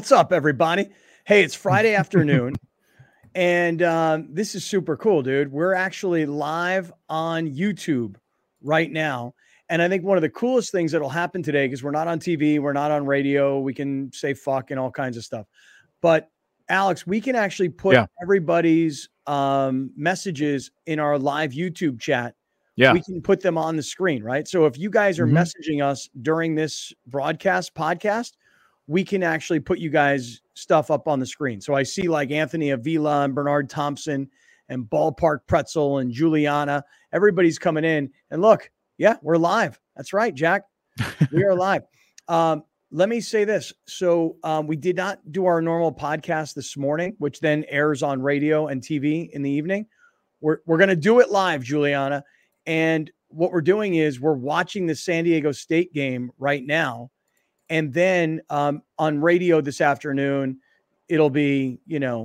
What's up, everybody? Hey, it's Friday afternoon, and this is super cool, dude. We're actually live on YouTube right now, and I think one of the coolest things that'll happen today, because we're not on TV, we're not on radio, we can say fuck and all kinds of stuff, but Alex, we can actually put everybody's messages in our live YouTube chat. Yeah. We can put them on the screen, right? So if you guys are messaging us during this podcast, we can actually put you guys stuff up on the screen. So I see like Anthony Avila and Bernard Thompson and Ballpark Pretzel and Juliana. Everybody's coming in. And look, yeah, we're live. That's right, Jack. We are live. Let me say this. So we did not do our normal podcast this morning, which then airs on radio and TV in the evening. We're going to do it live, Juliana. And what we're doing is we're watching the San Diego State game right now. And then on radio this afternoon, it'll be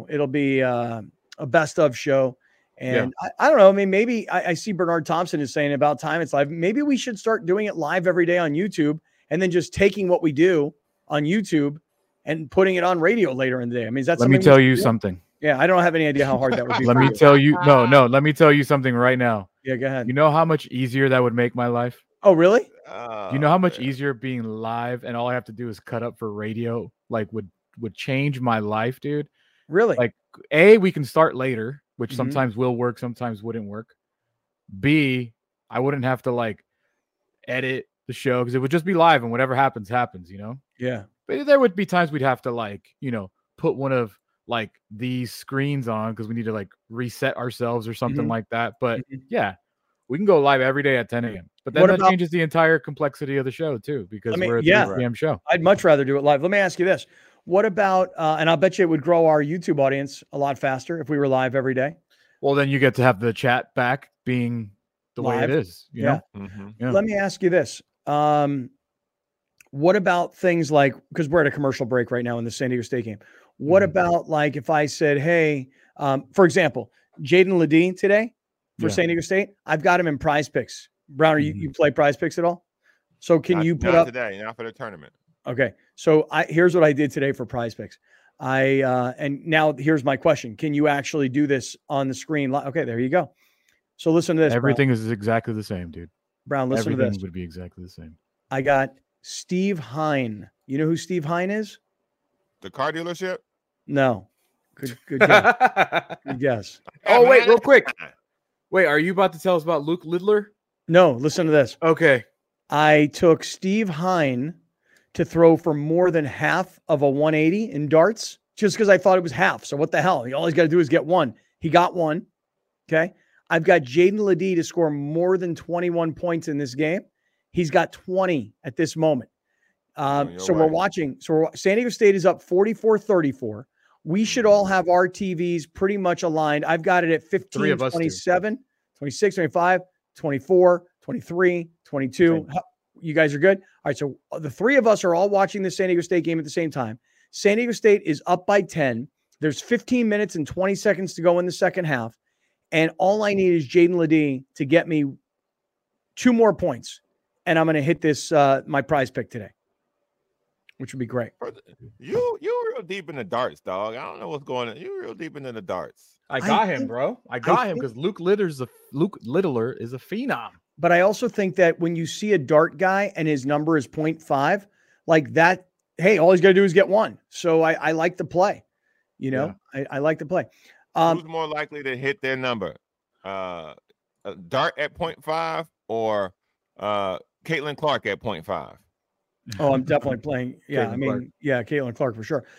a best of show. And I don't know. I mean, maybe I see Bernard Thompson is saying about time it's live. Maybe we should start doing it live every day on YouTube and then just taking what we do on YouTube and putting it on radio later in the day. I mean, is that Let me tell you something. Yeah, I don't have any idea how hard that would be. Let me tell you. No. Let me tell you something right now. Yeah, go ahead. You know how much easier that would make my life? Oh, really? You know how much easier being live and all I have to do is cut up for radio like would change my life, dude. Really? Like, A, we can start later, which sometimes will work, sometimes wouldn't work. B, I wouldn't have to like edit the show because it would just be live and whatever happens, happens, you know? Yeah. But there would be times we'd have to like, put one of like these screens on because we need to like reset ourselves or something like that. But yeah, we can go live every day at 10 a.m. But then that changes the entire complexity of the show too, because we're a 3 p.m. show. I'd much rather do it live. Let me ask you this. What about, and I'll bet you it would grow our YouTube audience a lot faster if we were live every day. Well, then you get to have the chat back being the way it is. You know? Yeah. Let me ask you this. What about things like, because we're at a commercial break right now in the San Diego State game. What about like if I said, hey, for example, Jaden Ledee today for San Diego State, I've got him in Prize Picks. Brown, you play Prize Picks at all? So can you put up today, not for the tournament? Okay. So here's what I did today for Prize Picks. And now here's my question. Can you actually do this on the screen? Okay, there you go. So listen to this. Everything is exactly the same, dude. Brown, listen to this. Everything would be exactly the same. I got Steve Hine. You know who Steve Hine is? The car dealership? No. Good guess. Good guess. Oh, wait, real quick. Wait, are you about to tell us about Luke Littler? No, listen to this. Okay. I took Steve Hine to throw for more than half of a 180 in darts just because I thought it was half. So what the hell? All he's got to do is get one. He got one. Okay. I've got Jaden Ledee to score more than 21 points in this game. He's got 20 at this moment. So we're watching. So San Diego State is up 44-34. We should all have our TVs pretty much aligned. I've got it at 15, 27, 26, 25, 24, 23, 22. You guys are good? All right. So the three of us are all watching the San Diego State game at the same time. San Diego State is up by 10. There's 15 minutes and 20 seconds to go in the second half. And all I need is Jaden Ledee to get me 2 more points. And I'm going to hit this, my prize pick today, which would be great. You real deep in the darts, dog. I don't know what's going on. You real deep into the darts. I got him, bro. I got him because Luke Littler is a phenom. But I also think that when you see a dart guy and his number is 0.5, like that, hey, all he's got to do is get one. So I like the play. You know, I like the play. Who's more likely to hit their number? A dart at 0.5 or Caitlin Clark at 0.5? Oh, I'm definitely playing. Yeah, Caitlin I mean, Clark. yeah, Caitlin Clark for sure.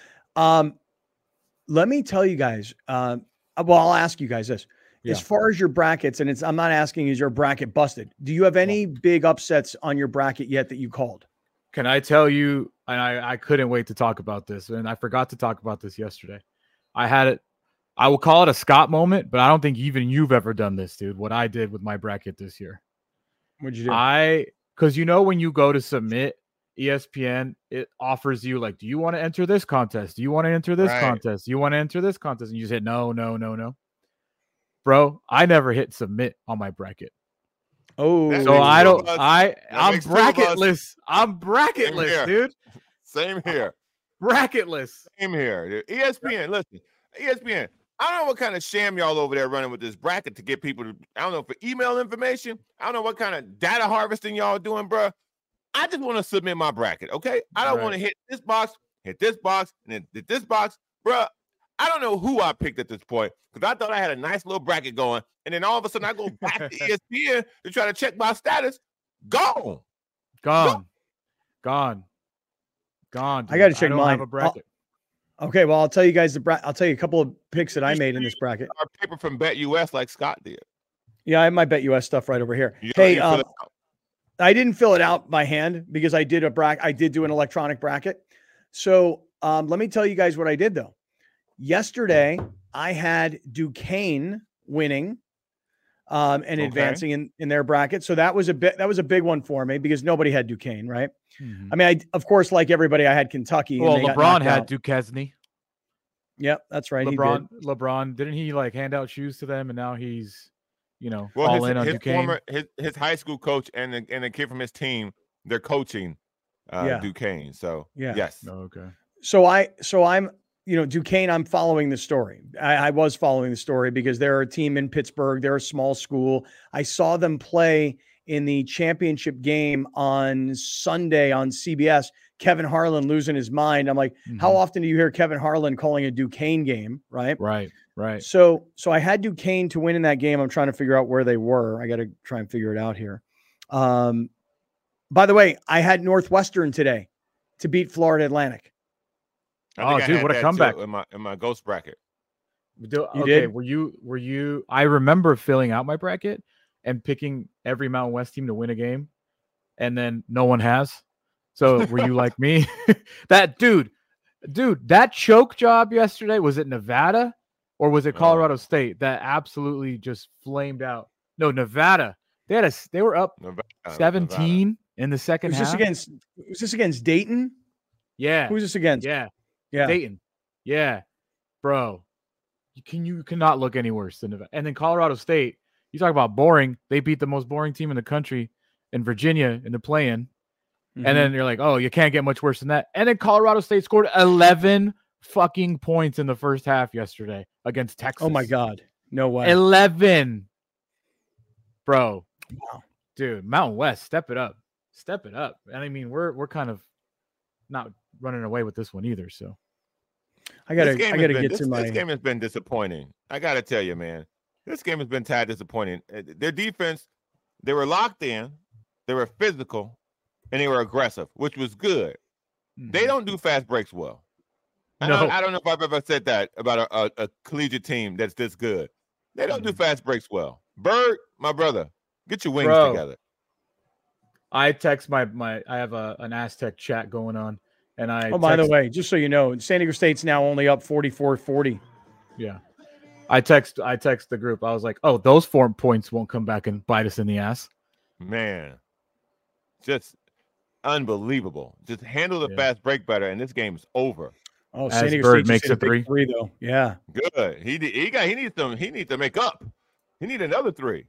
Let me tell you guys. Well, I'll ask you guys this. Yeah. As far as your brackets, and I'm not asking, is your bracket busted? Do you have any big upsets on your bracket yet that you called? Can I tell you, and I couldn't wait to talk about this, and I forgot to talk about this yesterday. I had it. I will call it a Scott moment, but I don't think even you've ever done this, dude, what I did with my bracket this year. What'd you do? Because when you go to submit, ESPN, it offers you like, do you want to enter this contest? Do you want to enter this contest? Do you want to enter this contest? And you just hit no. Bro, I never hit submit on my bracket. Oh, so I'm bracketless. I'm bracketless, dude. Same here. Bracketless. Same here. ESPN, listen, ESPN. I don't know what kind of sham y'all over there running with this bracket to get people to, I don't know, for email information. I don't know what kind of data harvesting y'all doing, bro. I just want to submit my bracket, okay? I don't want to hit this box, and then hit this box. Bro, I don't know who I picked at this point because I thought I had a nice little bracket going, and then all of a sudden I go back to ESPN to try to check my status. Gone. Dude. I got to check mine. Have a bracket. Okay, well, I'll tell you guys I'll tell you a couple of picks that I made in this bracket. Our paper from BetUS like Scott did. Yeah, I have my BetUS stuff right over here. Hey, I didn't fill it out by hand because I did do an electronic bracket. So let me tell you guys what I did though. Yesterday, I had Duquesne winning and advancing in their bracket. So that was a big one for me because nobody had Duquesne, right? Mm-hmm. I mean, of course, like everybody, I had Kentucky. Well, LeBron had Duquesne. Yep, that's right. LeBron, didn't he like hand out shoes to them, and now he's, all in on Duquesne? His high school coach and the kid from his team, they're coaching Duquesne. So yes. Oh, okay. So I'm Duquesne, I'm following the story. I was following the story because they're a team in Pittsburgh. They're a small school. I saw them play in the championship game on Sunday on CBS. Kevin Harlan losing his mind. I'm like, how often do you hear Kevin Harlan calling a Duquesne game? Right. So I had Duquesne to win in that game. I'm trying to figure out where they were. I got to try and figure it out here. By the way, I had Northwestern today to beat Florida Atlantic. Oh, dude, what a comeback in my ghost bracket. Okay, were you? I remember filling out my bracket and picking every Mountain West team to win a game, and then no one has. So were you like me? That dude, that choke job yesterday, was it Nevada or was it Colorado State that absolutely just flamed out? No, Nevada. They were up 17 in the second half. Was this against Dayton? Yeah. Who's this against? Yeah. Dayton. Yeah. Bro. You cannot look any worse than Nevada. And then Colorado State, you talk about boring. They beat the most boring team in the country in Virginia in the play-in. Mm-hmm. And then you're like, oh, you can't get much worse than that. And then Colorado State scored 11 fucking points in the first half yesterday against Texas. Oh my God. No way. 11. Bro. Wow. Dude, Mountain West, step it up. And I mean, we're kind of not running away with this one either. So I gotta get to my. This game has been disappointing. I gotta tell you, man. This game has been tad disappointing. Their defense, they were locked in, they were physical, and they were aggressive, which was good. Mm-hmm. They don't do fast breaks well. I don't know if I've ever said that about a collegiate team that's this good. They don't do fast breaks well. Bird, my brother, get your wings together. I text my I have an Aztec chat going on, and by the way, just so you know, San Diego State's now only up 44-40. Yeah. I text the group. I was like, oh, those 4 points won't come back and bite us in the ass. Man, just unbelievable. Just handle the fast break better, and this game's over. Oh, San Diego State makes a three though. Yeah, good. He needs to make up. He needs another 3.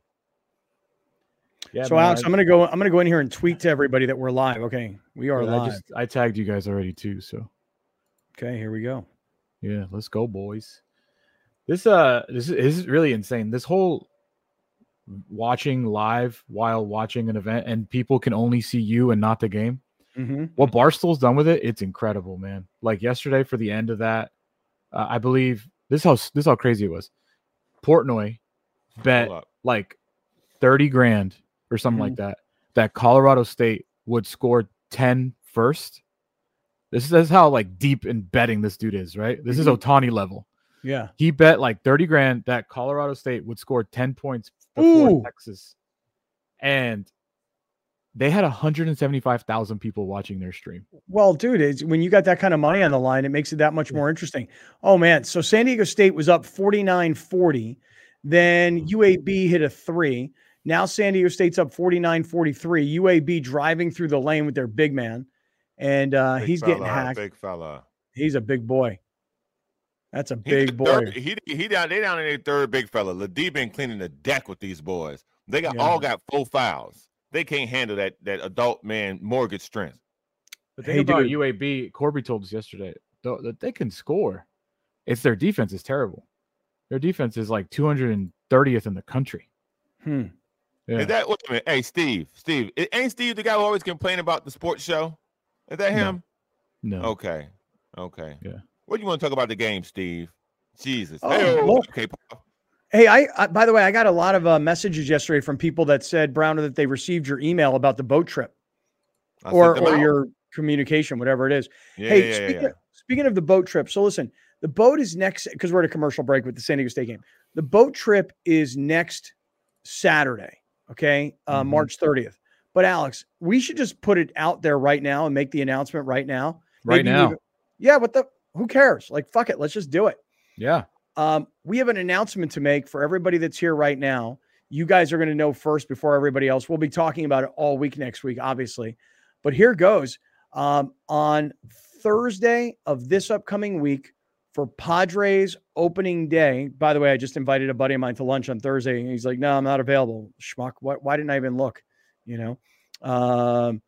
Yeah. So Alex, I'm gonna go in here and tweet to everybody that we're live. Okay, we are live. I tagged you guys already too. So okay, here we go. Yeah, let's go, boys. This is really insane. This whole watching live while watching an event and people can only see you and not the game. Mm-hmm. What Barstool's done with it, it's incredible, man. Like yesterday for the end of that, I believe this is how crazy it was. Portnoy bet like 30 grand or something like that Colorado State would score 10 first. This is how like deep in betting this dude is, right? This is Ohtani level. Yeah. He bet like 30 grand that Colorado State would score 10 points before Texas. And they had 175,000 people watching their stream. Well, dude, when you got that kind of money on the line, it makes it that much more interesting. Oh, man. So San Diego State was up 49-40. Then UAB hit a 3. Now San Diego State's up 49-43. UAB driving through the lane with their big man. And he's getting hacked. Big fella. He's a big boy. That's a big boy. They down in their third big fella. Ladie been cleaning the deck with these boys. They all got 4 fouls. They can't handle that adult man mortgage strength. The thing about UAB, Corby told us yesterday that they can score. It's their defense is terrible. Their defense is like 230th in the country. Yeah. Is that wait a minute? Hey, Steve, ain't Steve the guy who always complain about the sports show? Is that him? No. Okay. Yeah. What do you want to talk about the game, Steve? Jesus. Okay. Hey, I by the way, I got a lot of messages yesterday from people that said, Browner, that they received your email about the boat trip or your communication, whatever it is. Speaking of the boat trip, so listen, the boat is next because we're at a commercial break with the San Diego State game. The boat trip is next Saturday, okay, March 30th. But Alex, we should just put it out there right now and make the announcement right now. Yeah, who cares? Like, fuck it, let's just do it. Yeah. We have an announcement to make for everybody that's here right now. You guys are going to know first before everybody else. We'll be talking about it all week next week, obviously. But here goes. On Thursday of this upcoming week for Padres opening day. By the way, I just invited a buddy of mine to lunch on Thursday, and he's like, "No, I'm not available." Schmuck. Why didn't I even look? I'm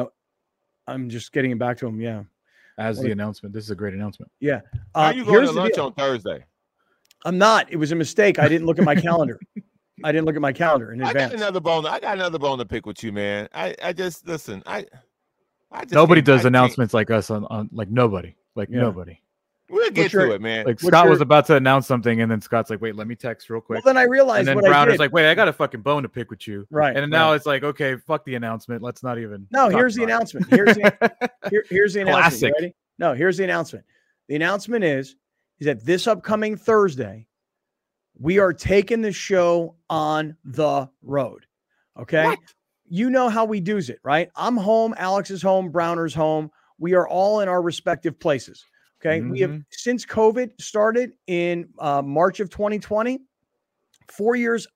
just getting it back to him. Yeah. As the announcement. This is a great announcement. Yeah. Are you going to lunch on Thursday? I'm not. It was a mistake. I didn't look at my calendar. In advance. I got another bone to pick with you, man. I just listen. I just nobody does announcements like us on like nobody. Nobody. We'll get to it, man. Like Scott was about to announce something, and then Scott's like, "Wait, let me text real quick." Well, then I realized. And then Browner's like, "Wait, I got a fucking bone to pick with you." Right. And now it's like, okay, fuck the announcement. Let's not even. No, here's the announcement. Here's the announcement. Classic. Ready? No, here's the announcement. The announcement is that this upcoming Thursday, we are taking the show on the road. Okay. What? You know how we do it, right? I'm home. Alex is home. Browner's home. We are all in our respective places. Okay. We have, since COVID started in March of 2020, 4 years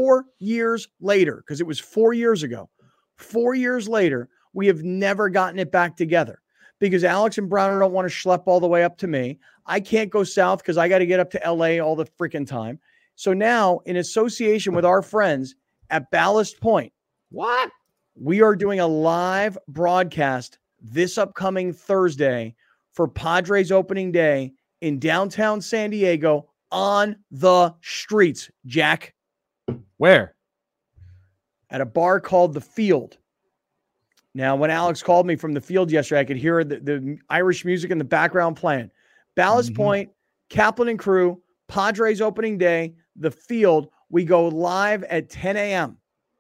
later, because it was 4 years ago, 4 years later, we have never gotten it back together because Alex and Browner don't want to schlep all the way up to me. I can't go south because I got to get up to LA all the freaking time. So now, in association with our friends at Ballast Point, we are doing a live broadcast this upcoming Thursday for Padres opening day in downtown San Diego on the streets, Jack. Where? At a bar called The Field. Now, when Alex called me from The Field yesterday, I could hear the Irish music in the background playing. Ballast Point, Kaplan and crew, Padres opening day, The Field. We go live at 10 a.m.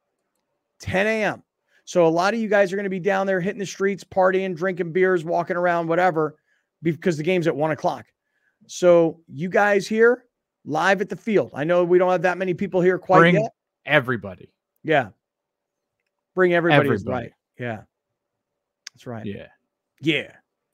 10 a.m. So a lot of you guys are going to be down there hitting the streets, partying, drinking beers, walking around, whatever, because the game's at 1 o'clock. So you guys here live at The Field. I know we don't have that many people here quite yet. Everybody. Yeah. Bring everybody. Is right. Yeah. That's right. Yeah.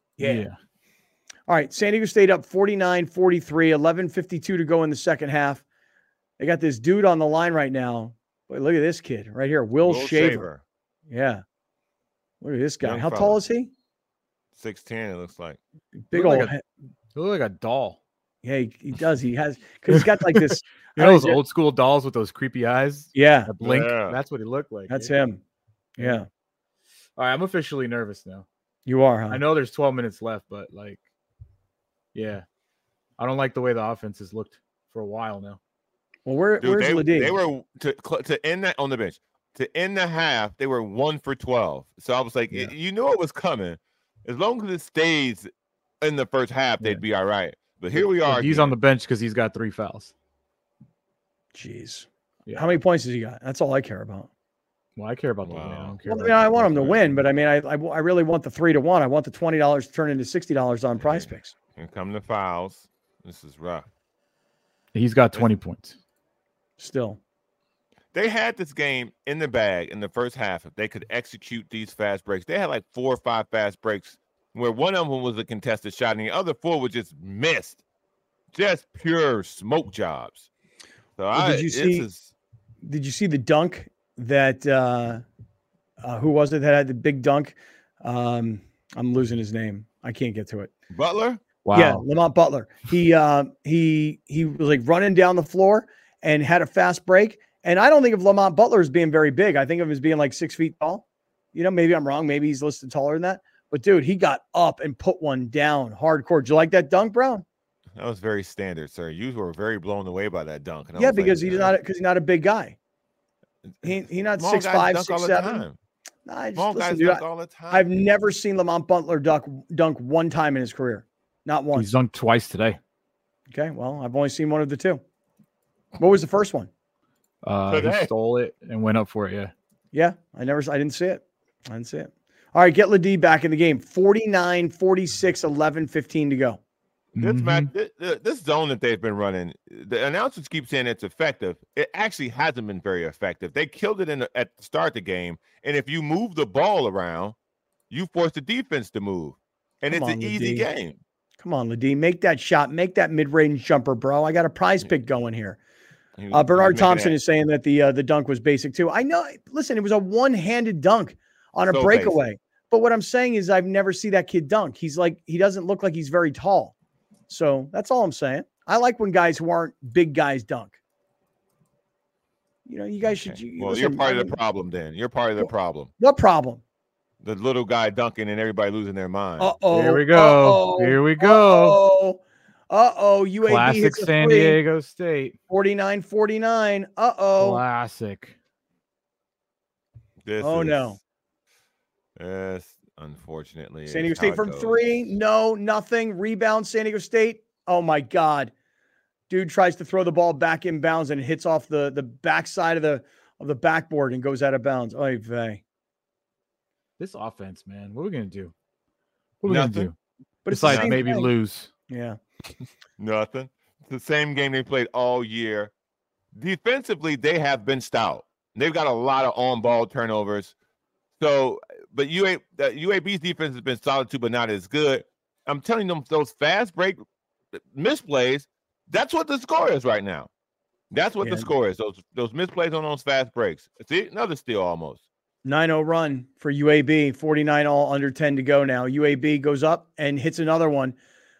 All right. San Diego State up 49-43, 11:52 to go in the second half. They got this dude on the line right now. Boy, look at this kid right here. Will Shaver. Yeah. Look at this guy. How tall is he? 6'10", it looks like. Big old. He looks like a doll. Yeah, he does. He has, because he's got like this. You know those old school dolls with those creepy eyes? Yeah. That blink. Yeah. That's what he looked like. That's him. Yeah. All right. I'm officially nervous now. You are, huh? I know there's 12 minutes left, but yeah. I don't like the way the offense has looked for a while now. Well, where's Ladie? They were to end that on the bench. To end the half, they were 1 for 12. So I was like, you knew it was coming. As long as it stays in the first half, they'd be all right. But here we are. He's on the bench because he's got 3 fouls. Jeez. Yeah. How many points has he got? That's all I care about. Well, I care about the win. I don't care. I want him to win, but I mean, I really want the 3-1. I want the $20 to turn into $60 on Prize Picks. Here come the fouls. This is rough. He's got 20 points. Still. They had this game in the bag in the first half. If they could execute these fast breaks, they had like 4 or 5 fast breaks where one of them was a contested shot and the other 4 were just missed. Just pure smoke jobs. So did you see the dunk that who was it that had the big dunk? I'm losing his name. I can't get to it. Butler? Wow. Yeah, Lamont Butler. He was like running down the floor and had a fast break. And I don't think of Lamont Butler as being very big. I think of him as being like 6 feet tall. You know, maybe I'm wrong. Maybe he's listed taller than that. But dude, he got up and put one down hardcore. Did you like that dunk, Brown? That was very standard, sir. You were very blown away by that dunk. And Yeah, because he's not a big guy. He's not 6'5", 6'7". Small guys dunk all the time. I've never seen Lamont Butler dunk one time in his career. Not once. He's dunked twice today. Okay, well, I've only seen one of the two. What was the first one? He stole it and went up for it. Yeah, I didn't see it. All right, get Ladie back in the game. 49, 46, 11, 15 to go. This match, this zone that they've been running, the announcers keep saying it's effective. It actually hasn't been very effective. They killed it at the start of the game, and if you move the ball around, you force the defense to move, and it's an easy game. Come on, Ladie, make that shot, make that mid-range jumper, bro. I got a prize pick going here. Bernard Thompson is saying that the dunk was basic too. I know. Listen, it was a one-handed dunk on a breakaway. Basic. But what I'm saying is I've never seen that kid dunk. He doesn't look like he's very tall. So that's all I'm saying. I like when guys who aren't big guys dunk. You know, you guys should. You're part of the problem then. You're part of the problem. What problem? The little guy dunking and everybody losing their mind. Here we go. Here we go. UAB classic hits San Diego State. 49-49. Classic. No. Yes, unfortunately. San Diego State from three. No, nothing. Rebound, San Diego State. Oh, my God. Dude tries to throw the ball back in bounds and it hits off the backside of the backboard and goes out of bounds. Oy vey. This offense, man. What are we going to do? What are we going to do? But besides maybe lose. Yeah. Nothing. It's the same game they played all year. Defensively, they have been stout. They've got a lot of on-ball turnovers. So, but UAB's defense has been solid too, but not as good. I'm telling them those fast break misplays, that's what the score is right now. That's what the score is. Those misplays on those fast breaks. See, another steal almost. 9-0 run for UAB. 49 all, under 10 to go now. UAB goes up and hits another one.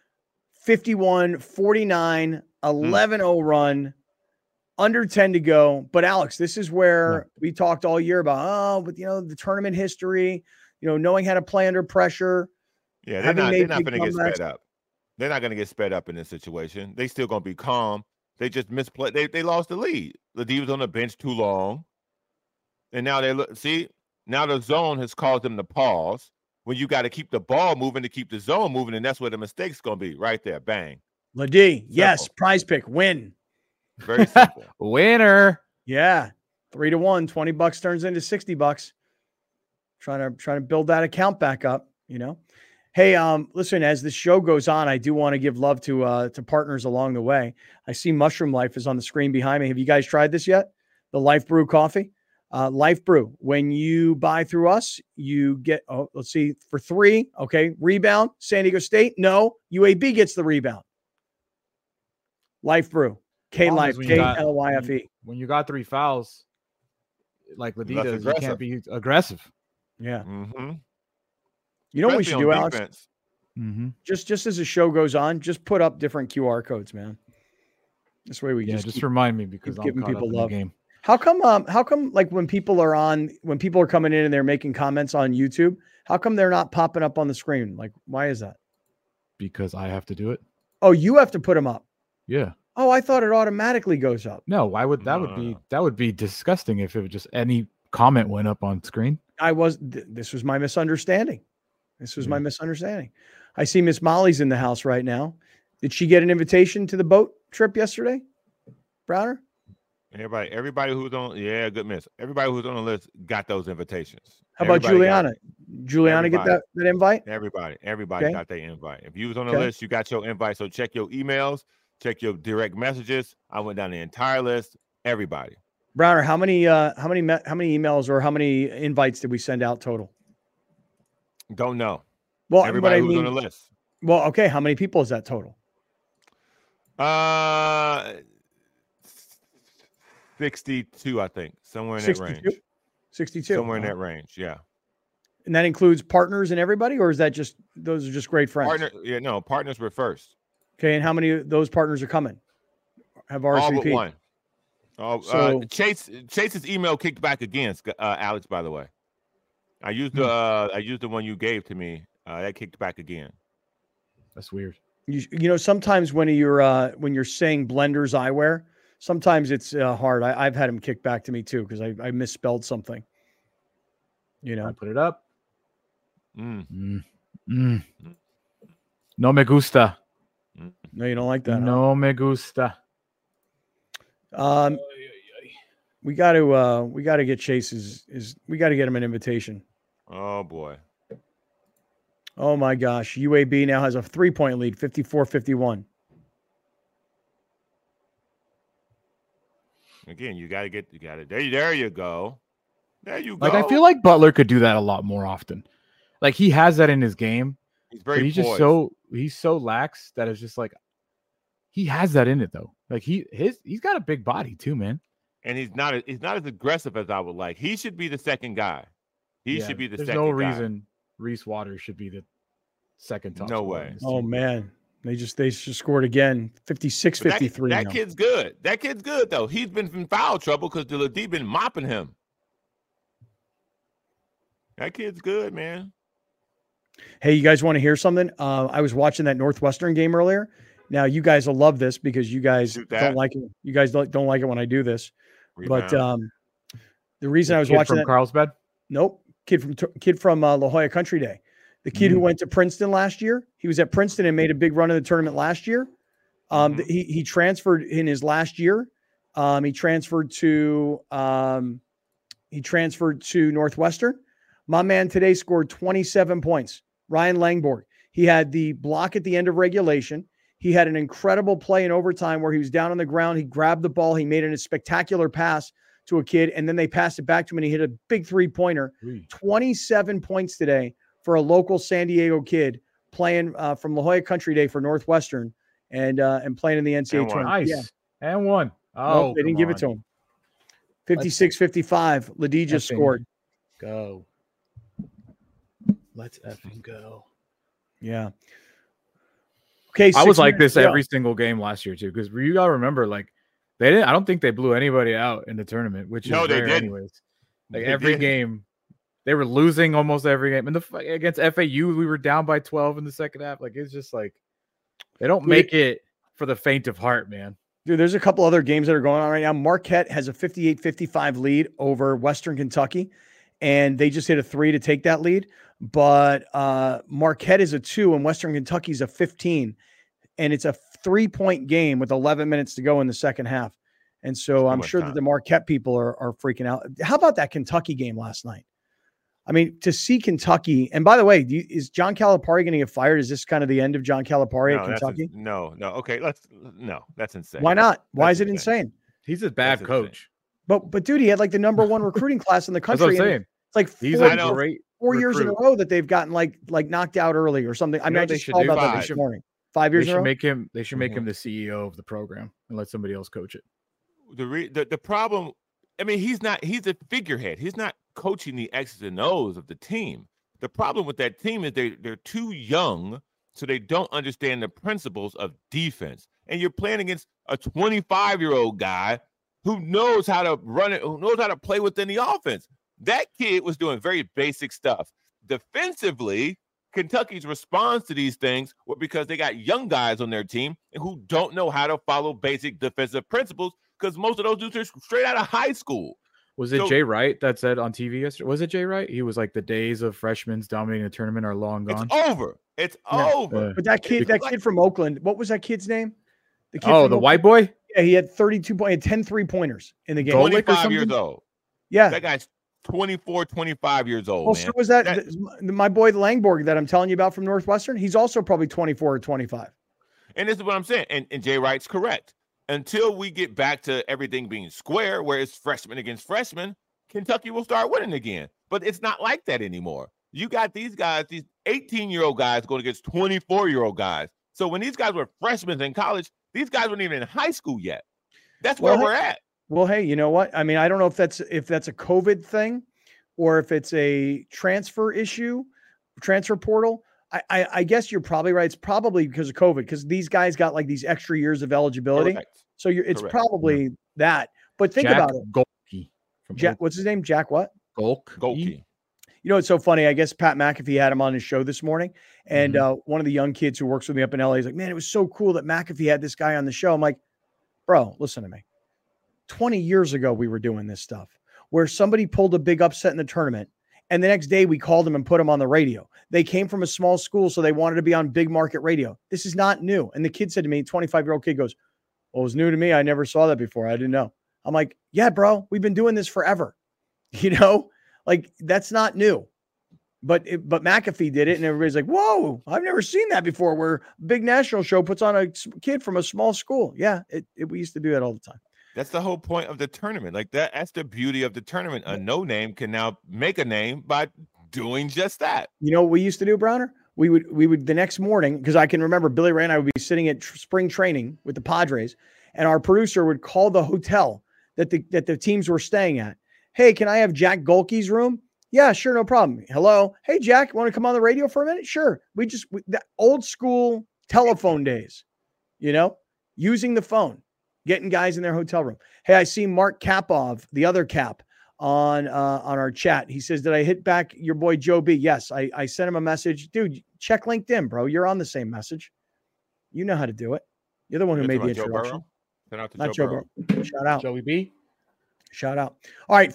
51-49, 11-0 run. Under 10 to go. But Alex, this is where we talked all year about, but the tournament history, knowing how to play under pressure. Yeah, they're not going to get sped up. They're not going to get sped up in this situation. They still going to be calm. They just misplayed. They lost the lead. Ladie was on the bench too long. And now now the zone has caused them to pause when you got to keep the ball moving to keep the zone moving. And that's where the mistake's going to be right there. Bang. Ladie, yes. Prize pick, win. Very simple. Winner. Yeah. 3-1, $20 turns into $60. Trying to build that account back up, Hey, listen, as the show goes on, I do want to give love to partners along the way. I see Mushroom Life is on the screen behind me. Have you guys tried this yet? The Life Brew coffee? Life Brew. When you buy through us, you get, let's see, for $3. Okay. Rebound, San Diego State. No, UAB gets the rebound. Life Brew. K-Life, K-L-Y-F-E. When you got 3 fouls, like Ladie does, you can't be aggressive. Yeah. Mm-hmm. You know what we should do, Alex? Mm-hmm. Just as the show goes on, just put up different QR codes, man. This way we just remind me because I'm giving people love. The game. How come like when people are coming in and they're making comments on YouTube, how come they're not popping up on the screen? Like, why is that? Because I have to do it. Oh, you have to put them up. Yeah. Oh, I thought it automatically goes up. No, why would that would be disgusting if it was just any comment went up on screen. This was my misunderstanding. My misunderstanding. I see Miss Molly's in the house right now. Did she get an invitation to the boat trip yesterday? Browner? Everybody who's on, good miss. Everybody who's on the list got those invitations. How about Juliana? Juliana get that invite? Everybody got their invite. If you was on the list, you got your invite. So check your emails, check your direct messages. I went down the entire list. Everybody. Browner, how many emails or how many invites did we send out total? Don't know. Well, everybody who's on the list. Well, okay. How many people is that total? 62, I think. Somewhere in that range. 62. Somewhere in that range, yeah. And that includes partners and everybody, or is that just those are just great friends? Partners were first. Okay, and how many of those partners are coming? Have RSVP? All but one. Chase's email kicked back again, Alex, by the way. I used the one you gave to me. That kicked back again. That's weird. You know, sometimes when you're saying Blender's eyewear, sometimes it's hard. I've had him kick back to me too because I misspelled something. You know, I put it up. No me gusta. No, you don't like that. No me gusta. We got to get Chase we got to get him an invitation. Oh boy. Oh my gosh. UAB now has a 3-point lead, 54-51. Again, you got it. There you go. There you go. Like, I feel like Butler could do that a lot more often. Like, he has that in his game. He's just he's so lax that it's just like, he has that in it though. Like he's got a big body too, man. And he's not as aggressive as I would like. He should be the second guy. He should be the second guy. There's no reason Reese Waters should be the second top. No way. Oh man. They just scored again. 56-53. That kid's good. That kid's good though. He's been in foul trouble because Ladie been mopping him. That kid's good, man. Hey, you guys want to hear something? I was watching that Northwestern game earlier. Now you guys will love this because you guys don't like it. You guys don't like it when I do this. Rebound. But the reason I was watching from Carlsbad. Nope, kid from La Jolla Country Day. The kid who went to Princeton last year. He was at Princeton and made a big run in the tournament last year. He transferred in his last year. He transferred to Northwestern. My man today scored 27 points. Ryan Langborg. He had the block at the end of regulation. He had an incredible play in overtime where he was down on the ground. He grabbed the ball. He made a spectacular pass to a kid, and then they passed it back to him, and he hit a big three-pointer. 27 points today for a local San Diego kid playing from La Jolla Country Day for Northwestern and playing in the NCAA tournament. Nice. Yeah. And one. Oh, nope, they didn't give it to him. 56-55. Ladie just scored. Go. Let's effing go. Yeah. Okay. I was like this every single game last year too, because you gotta remember, like they didn't. I don't think they blew anybody out in the tournament, which is rare anyways. Like every game, they were losing almost every game. And against FAU, we were down by 12 in the second half. Like it's just like they don't make it for the faint of heart, man. Dude, there's a couple other games that are going on right now. Marquette has a 58-55 lead over Western Kentucky, and they just hit a 3 to take that lead. But Marquette is a 2 and Western Kentucky's a 15, and it's a 3-point game with 11 minutes to go in the second half. And so I'm sure that the Marquette people are freaking out. How about that Kentucky game last night? I mean, to see Kentucky, and by the way, is John Calipari going to get fired? Is this kind of the end of John Calipari at Kentucky? No. Okay, that's insane. Why not? Why is it insane? He's a bad coach. But dude, he had like the number 1 recruiting class in the country. That's what I'm saying. It's like he's a great 4 years in a row that they've gotten like knocked out early or something. I mean, I just saw about that this morning. 5 years in a row. They should make him the CEO of the program and let somebody else coach it. The problem, I mean, he's a figurehead. He's not coaching the X's and O's of the team. The problem with that team is they're too young, so they don't understand the principles of defense. And you're playing against a 25-year-old guy who knows how to run it, who knows how to play within the offense. That kid was doing very basic stuff. Defensively, Kentucky's response to these things was because they got young guys on their team who don't know how to follow basic defensive principles because most of those dudes are straight out of high school. Was it Jay Wright that said on TV yesterday? Was it Jay Wright? He was like, the days of freshmen dominating a tournament are long gone. It's over. It's over. But that kid from Oakland, what was that kid's name? The white boy? Yeah, he had 32 points, 10 3-pointers in the game. 25 years old. Yeah. That guy's 24, 25 years old. Well, so was that my boy Langborg that I'm telling you about from Northwestern? He's also probably 24 or 25. And this is what I'm saying. And Jay Wright's correct. Until we get back to everything being square, where it's freshmen against freshmen, Kentucky will start winning again. But it's not like that anymore. You got these guys, these 18-year-old guys going against 24-year-old guys. So when these guys were freshmen in college, these guys weren't even in high school yet. That's where we're at. Well, hey, you know what? I mean, I don't know if that's a COVID thing or if it's a transfer issue, transfer portal. I guess you're probably right. It's probably because of COVID, because these guys got like these extra years of eligibility. Correct. So it's probably that. But think about it. Golke. What's his name? Jack what? Golke. You know, it's so funny. I guess Pat McAfee had him on his show this morning. And one of the young kids who works with me up in LA is like, man, it was so cool that McAfee had this guy on the show. I'm like, bro, listen to me. 20 years ago, we were doing this stuff where somebody pulled a big upset in the tournament. And the next day we called them and put them on the radio. They came from a small school, so they wanted to be on big market radio. This is not new. And the kid said to me, 25-year-old kid goes, well, it was new to me. I never saw that before. I didn't know. I'm like, yeah, bro, we've been doing this forever. You know, like that's not new. But McAfee did it, and everybody's like, whoa, I've never seen that before, where a big national show puts on a kid from a small school. Yeah, we used to do that all the time. That's the whole point of the tournament. Like that's the beauty of the tournament. A no name can now make a name by doing just that. You know what we used to do, Browner? We would the next morning, because I can remember Billy Ray and I would be sitting at spring training with the Padres, and our producer would call the hotel that the teams were staying at. Hey, can I have Jack Golke's room? Yeah, sure, no problem. Hello. Hey, Jack, want to come on the radio for a minute? Sure. The old school telephone days, you know, using the phone. Getting guys in their hotel room. Hey, I see Mark Kapov, the other Cap, on our chat. He says, did I hit back your boy Joe B? Yes, I sent him a message. Dude, check LinkedIn, bro. You're on the same message. You know how to do it. You're the one who made the introduction. Not Joe Burrow. Shout out. Joey B. Shout out. All right,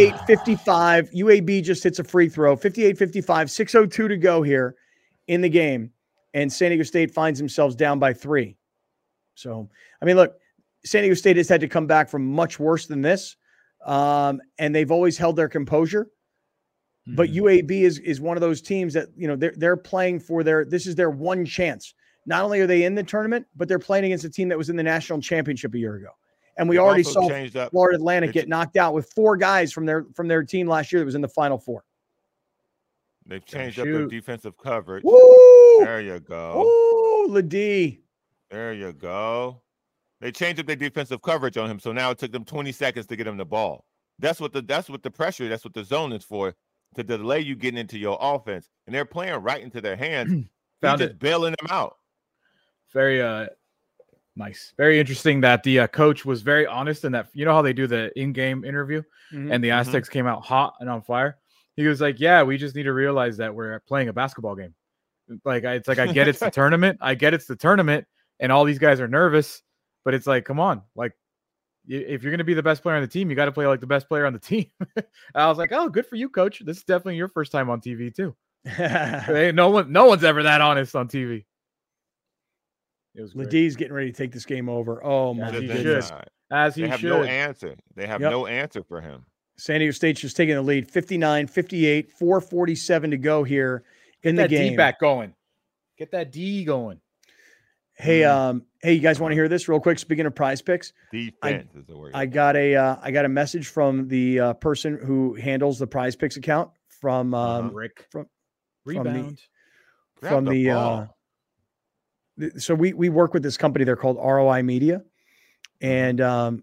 58-55. UAB just hits a free throw. 58-55, 6:02 to go here in the game. And San Diego State finds themselves down by 3. So, I mean, look, San Diego State has had to come back from much worse than this, and they've always held their composure. But UAB is one of those teams that, you know, they're playing for this is their one chance. Not only are they in the tournament, but they're playing against a team that was in the national championship a year ago. And we already saw Florida Atlantic get knocked out with 4 guys from their team last year that was in the Final Four. They've changed up their defensive coverage. Woo! There you go. Ooh, Ladie. There you go. They changed up their defensive coverage on him, so now it took them 20 seconds to get him the ball. That's what the pressure, that's what the zone is for, to delay you getting into your offense. And they're playing right into their hands. Just bailing them out. Very nice. Very interesting that the coach was very honest in that. You know how they do the in-game interview, and the Aztecs came out hot and on fire. He was like, yeah, we just need to realize that we're playing a basketball game. Like, it's like, I get it's the tournament. I get it's the tournament, and all these guys are nervous. But it's like, come on, like, if you're going to be the best player on the team, you got to play like the best player on the team. I was like, oh, good for you, coach. This is definitely your first time on TV too. No one's ever that honest on TV. It was Ladie's getting ready to take this game over. Oh my goodness. As he should. They have no answer. They have no answer for him. San Diego State's just taking the lead, 59-58, 4:47 to go here in the game. Get that D back going. Get that D going. Hey, hey, you guys want to hear this real quick? Speaking of Prize Picks, defense is the word. I got a message from the person who handles the Prize Picks account from Rick from Rebound from the so we work with this company. They're called ROI Media, and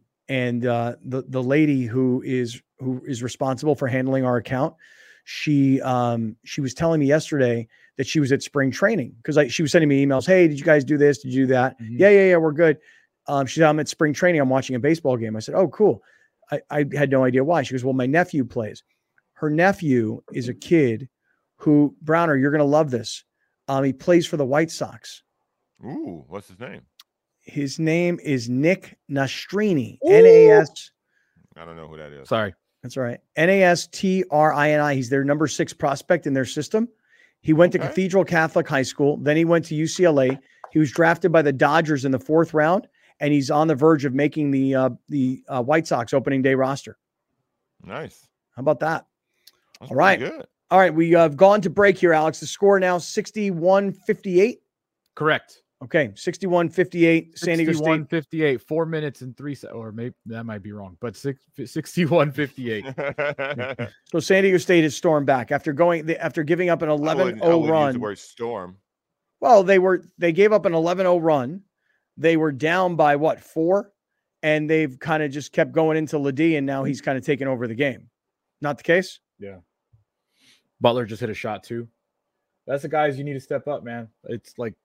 the lady who is responsible for handling our account, she was telling me yesterday that she was at spring training because she was sending me emails. Hey, did you guys do this? Did you do that? Yeah, we're good. She said, I'm at spring training. I'm watching a baseball game. I said, oh, cool. I had no idea why. She goes, well, my nephew plays. Her nephew is a kid who, Browner, you're going to love this. He plays for the White Sox. Ooh, what's his name? His name is Nick Nastrini. N-A-S. I don't know who that is. Sorry. That's all right. Nastrini. He's their number 6 prospect in their system. He went to Cathedral Catholic High School. Then he went to UCLA. He was drafted by the Dodgers in the 4th round, and he's on the verge of making the White Sox opening day roster. Nice. How about that? That's all right. Good. All right. We have gone to break here, Alex. The score now 61-58. Correct. Okay. 61-58. San Diego State. 61-58. 4 minutes and 3 seconds. Or maybe that might be wrong, but 61-58. So San Diego State has stormed back after giving up an 11-0 run. Use the word storm. Well, they gave up an 11-0 run. They were down by 4, and they've kind of just kept going into Ladie, and now he's kind of taken over the game. Not the case? Yeah. Butler just hit a shot too. That's the guys you need to step up, man. It's like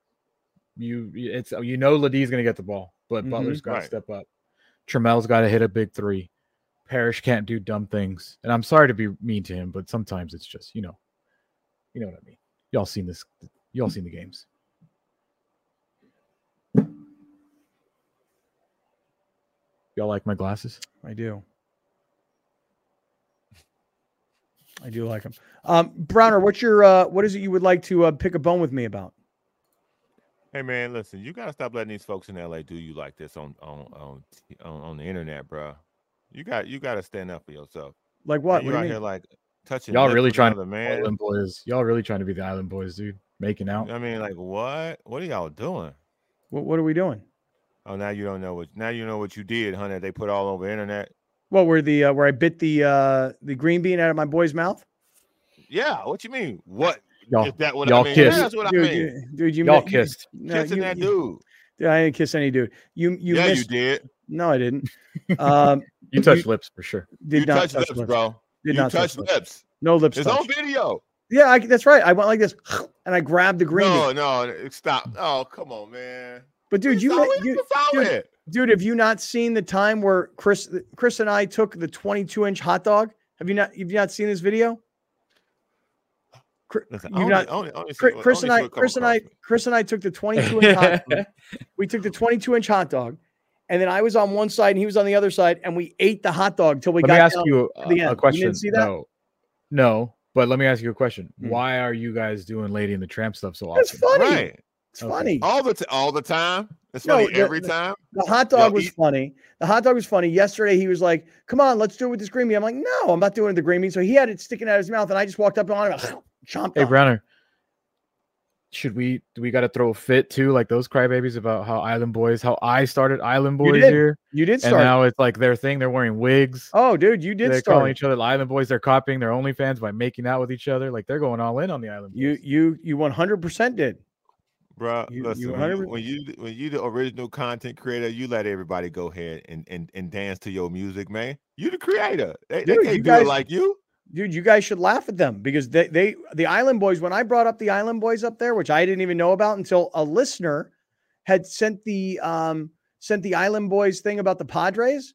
Ladie's going to get the ball, but Butler's got to step up. Tramel's got to hit a big 3. Parrish can't do dumb things. And I'm sorry to be mean to him, but sometimes it's just, you know what I mean. Y'all seen this. Y'all seen the games. Y'all like my glasses? I do. I do like them. Browner, what is it you would like to pick a bone with me about? Hey man, listen, you gotta stop letting these folks in LA do you like this on the internet, bro. You gotta stand up for yourself. Like what? Man, you what out do you here mean? like touching. Y'all really trying to be man? Island Boys. Y'all really trying to be the Island Boys, dude. Making out. I mean, like what? What are y'all doing? What are we doing? Oh, now you don't know what. Now you know what you did, honey. They put all over the internet. What were the where I bit the green bean out of my boy's mouth? Yeah. What you mean? What? Y'all, Is that what y'all I mean? kissed. Yeah, that's what Dude, I mean. dude, Y'all kissed. Kissing that dude. Dude, I didn't kiss any dude. You Yeah, missed. you did. No, I didn't. You touched lips for sure. Did You not touched touch lips, bro. Did You not touch touched lips. No lips. It's on video. Yeah, that's right. I went like this, and I grabbed the green bean. No, stop. Oh, come on, man. But dude, Dude, have you not seen the time where Chris and I took the 22-inch hot dog? Have you not seen this video? Listen, Chris and I took the 22-inch hot dog. We took the 22-inch hot dog, and then I was on one side and he was on the other side, and we ate the hot dog till we got. Let me ask you the end. a question. You didn't see that? No. But let me ask you a question. Why are you guys doing Lady and the Tramp stuff so often? It's funny. Right. It's funny. All the time. It's funny every time. The hot dog was funny. The hot dog was funny. Yesterday, he was like, come on, let's do it with this green bean. I'm like, no, I'm not doing it with the green bean. So he had it sticking out of his mouth, and I just walked up on him and chomped Hey, on. Browner, do we got to throw a fit too, like those crybabies about how I started Island Boys here? You did start. And now it's like their thing. They're wearing wigs. Oh, dude, you did They're start. calling each other the Island Boys. They're copying their OnlyFans by making out with each other. Like they're going all in on the Island Boys. You 100% did. Bro, listen, when you the original content creator, you let everybody go ahead and dance to your music, man. You the creator. They can't do it like you. Dude, you guys should laugh at them because the Island Boys, when I brought up the Island Boys up there, which I didn't even know about until a listener had sent the Island Boys thing about the Padres,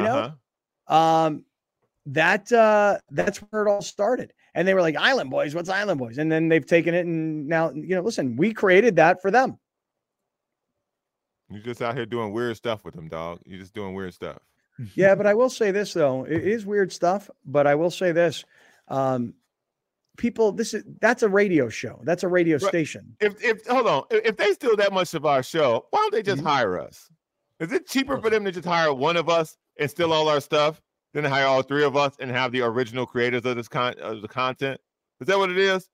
that's where it all started. And they were like, Island Boys, what's Island Boys? And then they've taken it and now, listen, we created that for them. You're just out here doing weird stuff with them, dog. You're just doing weird stuff. Yeah, but I will say this, though. It is weird stuff, but I will say this. People, that's a radio show. That's a radio station. If they steal that much of our show, why don't they just hire us? Is it cheaper for them to just hire one of us and steal all our stuff than to hire all three of us and have the original creators of the content? Is that what it is?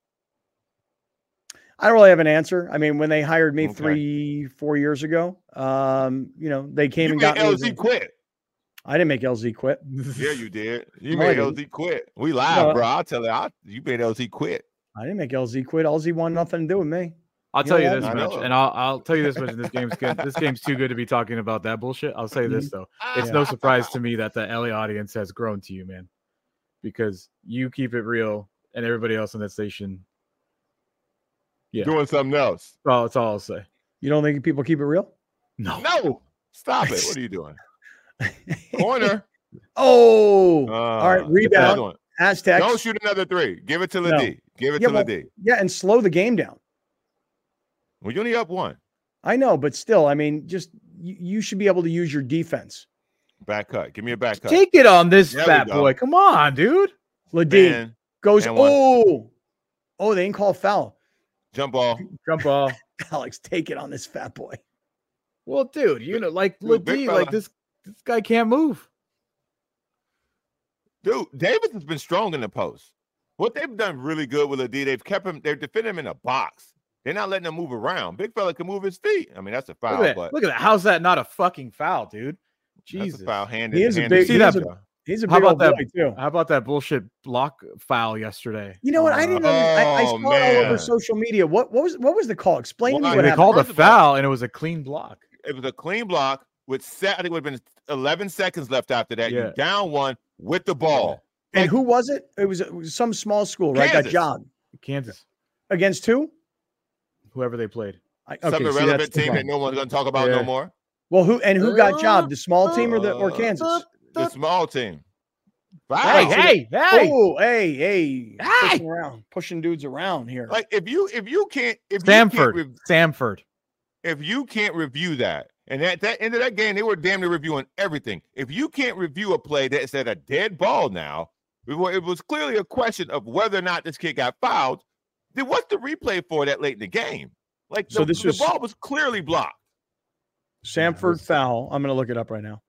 I don't really have an answer. I mean, when they hired me 3-4 years ago, they came and got LZ quit. I didn't make LZ quit. Yeah, you did. You made LZ quit. We live, bro. I'll tell you, you made LZ quit. I didn't make LZ quit. LZ wanted nothing to do with me. I'll tell you this much, and I'll tell you this much. This game's good. This game's too good to be talking about that bullshit. I'll say this though, it's no surprise to me that the LA audience has grown to you, man, because you keep it real, and everybody else on that station, doing something else. Well, that's all I'll say. You don't think people keep it real? No. Stop it. What are you doing? Corner. Oh, all right. Rebound. Aztecs. Don't shoot another three. Give it to Ladi. Give it to Ladi. Yeah, and slow the game down. Well, you're only up one. I know, but still, I mean, just you should be able to use your defense. Back cut. Give me a back cut. Take it on this fat boy. Come on, dude. Ladi goes. Oh, they didn't call foul. Jump ball. Alex, take it on this fat boy. Well, dude, like Ladi, like this guy can't move. Dude, Davis has been strong in the post. What they've done really good with Ladi, they've kept him, they're defending him in a box. They're not letting him move around. Big fella can move his feet. I mean, that's a foul. Look at that. How's that not a fucking foul, dude? Jesus. That's a foul. He's a big old boy, too. How about that bullshit block foul yesterday? You know what? I didn't know. I saw it all over social media. What was the call? Explain to me what they happened. called a foul, and it was a clean block. It was a clean block with I think it would have been 11 seconds left after that. Yeah. You down one with the ball. And who was it? It was some small school, right? Got jogged. Kansas. Against who? Whoever they played. Some irrelevant team that no one's going to talk about no more. Well, who got jobbed? The small team or Kansas? The small team. Wow. Hey. Oh, hey. Pushing dudes around here. Like if you can't Samford. If you can't review that, and at that end of that game, they were damn near reviewing everything. If you can't review a play that said a dead ball now, it was clearly a question of whether or not this kid got fouled, then what's the replay for that late in the game? Like, the ball was clearly blocked. Samford foul. I'm going to look it up right now.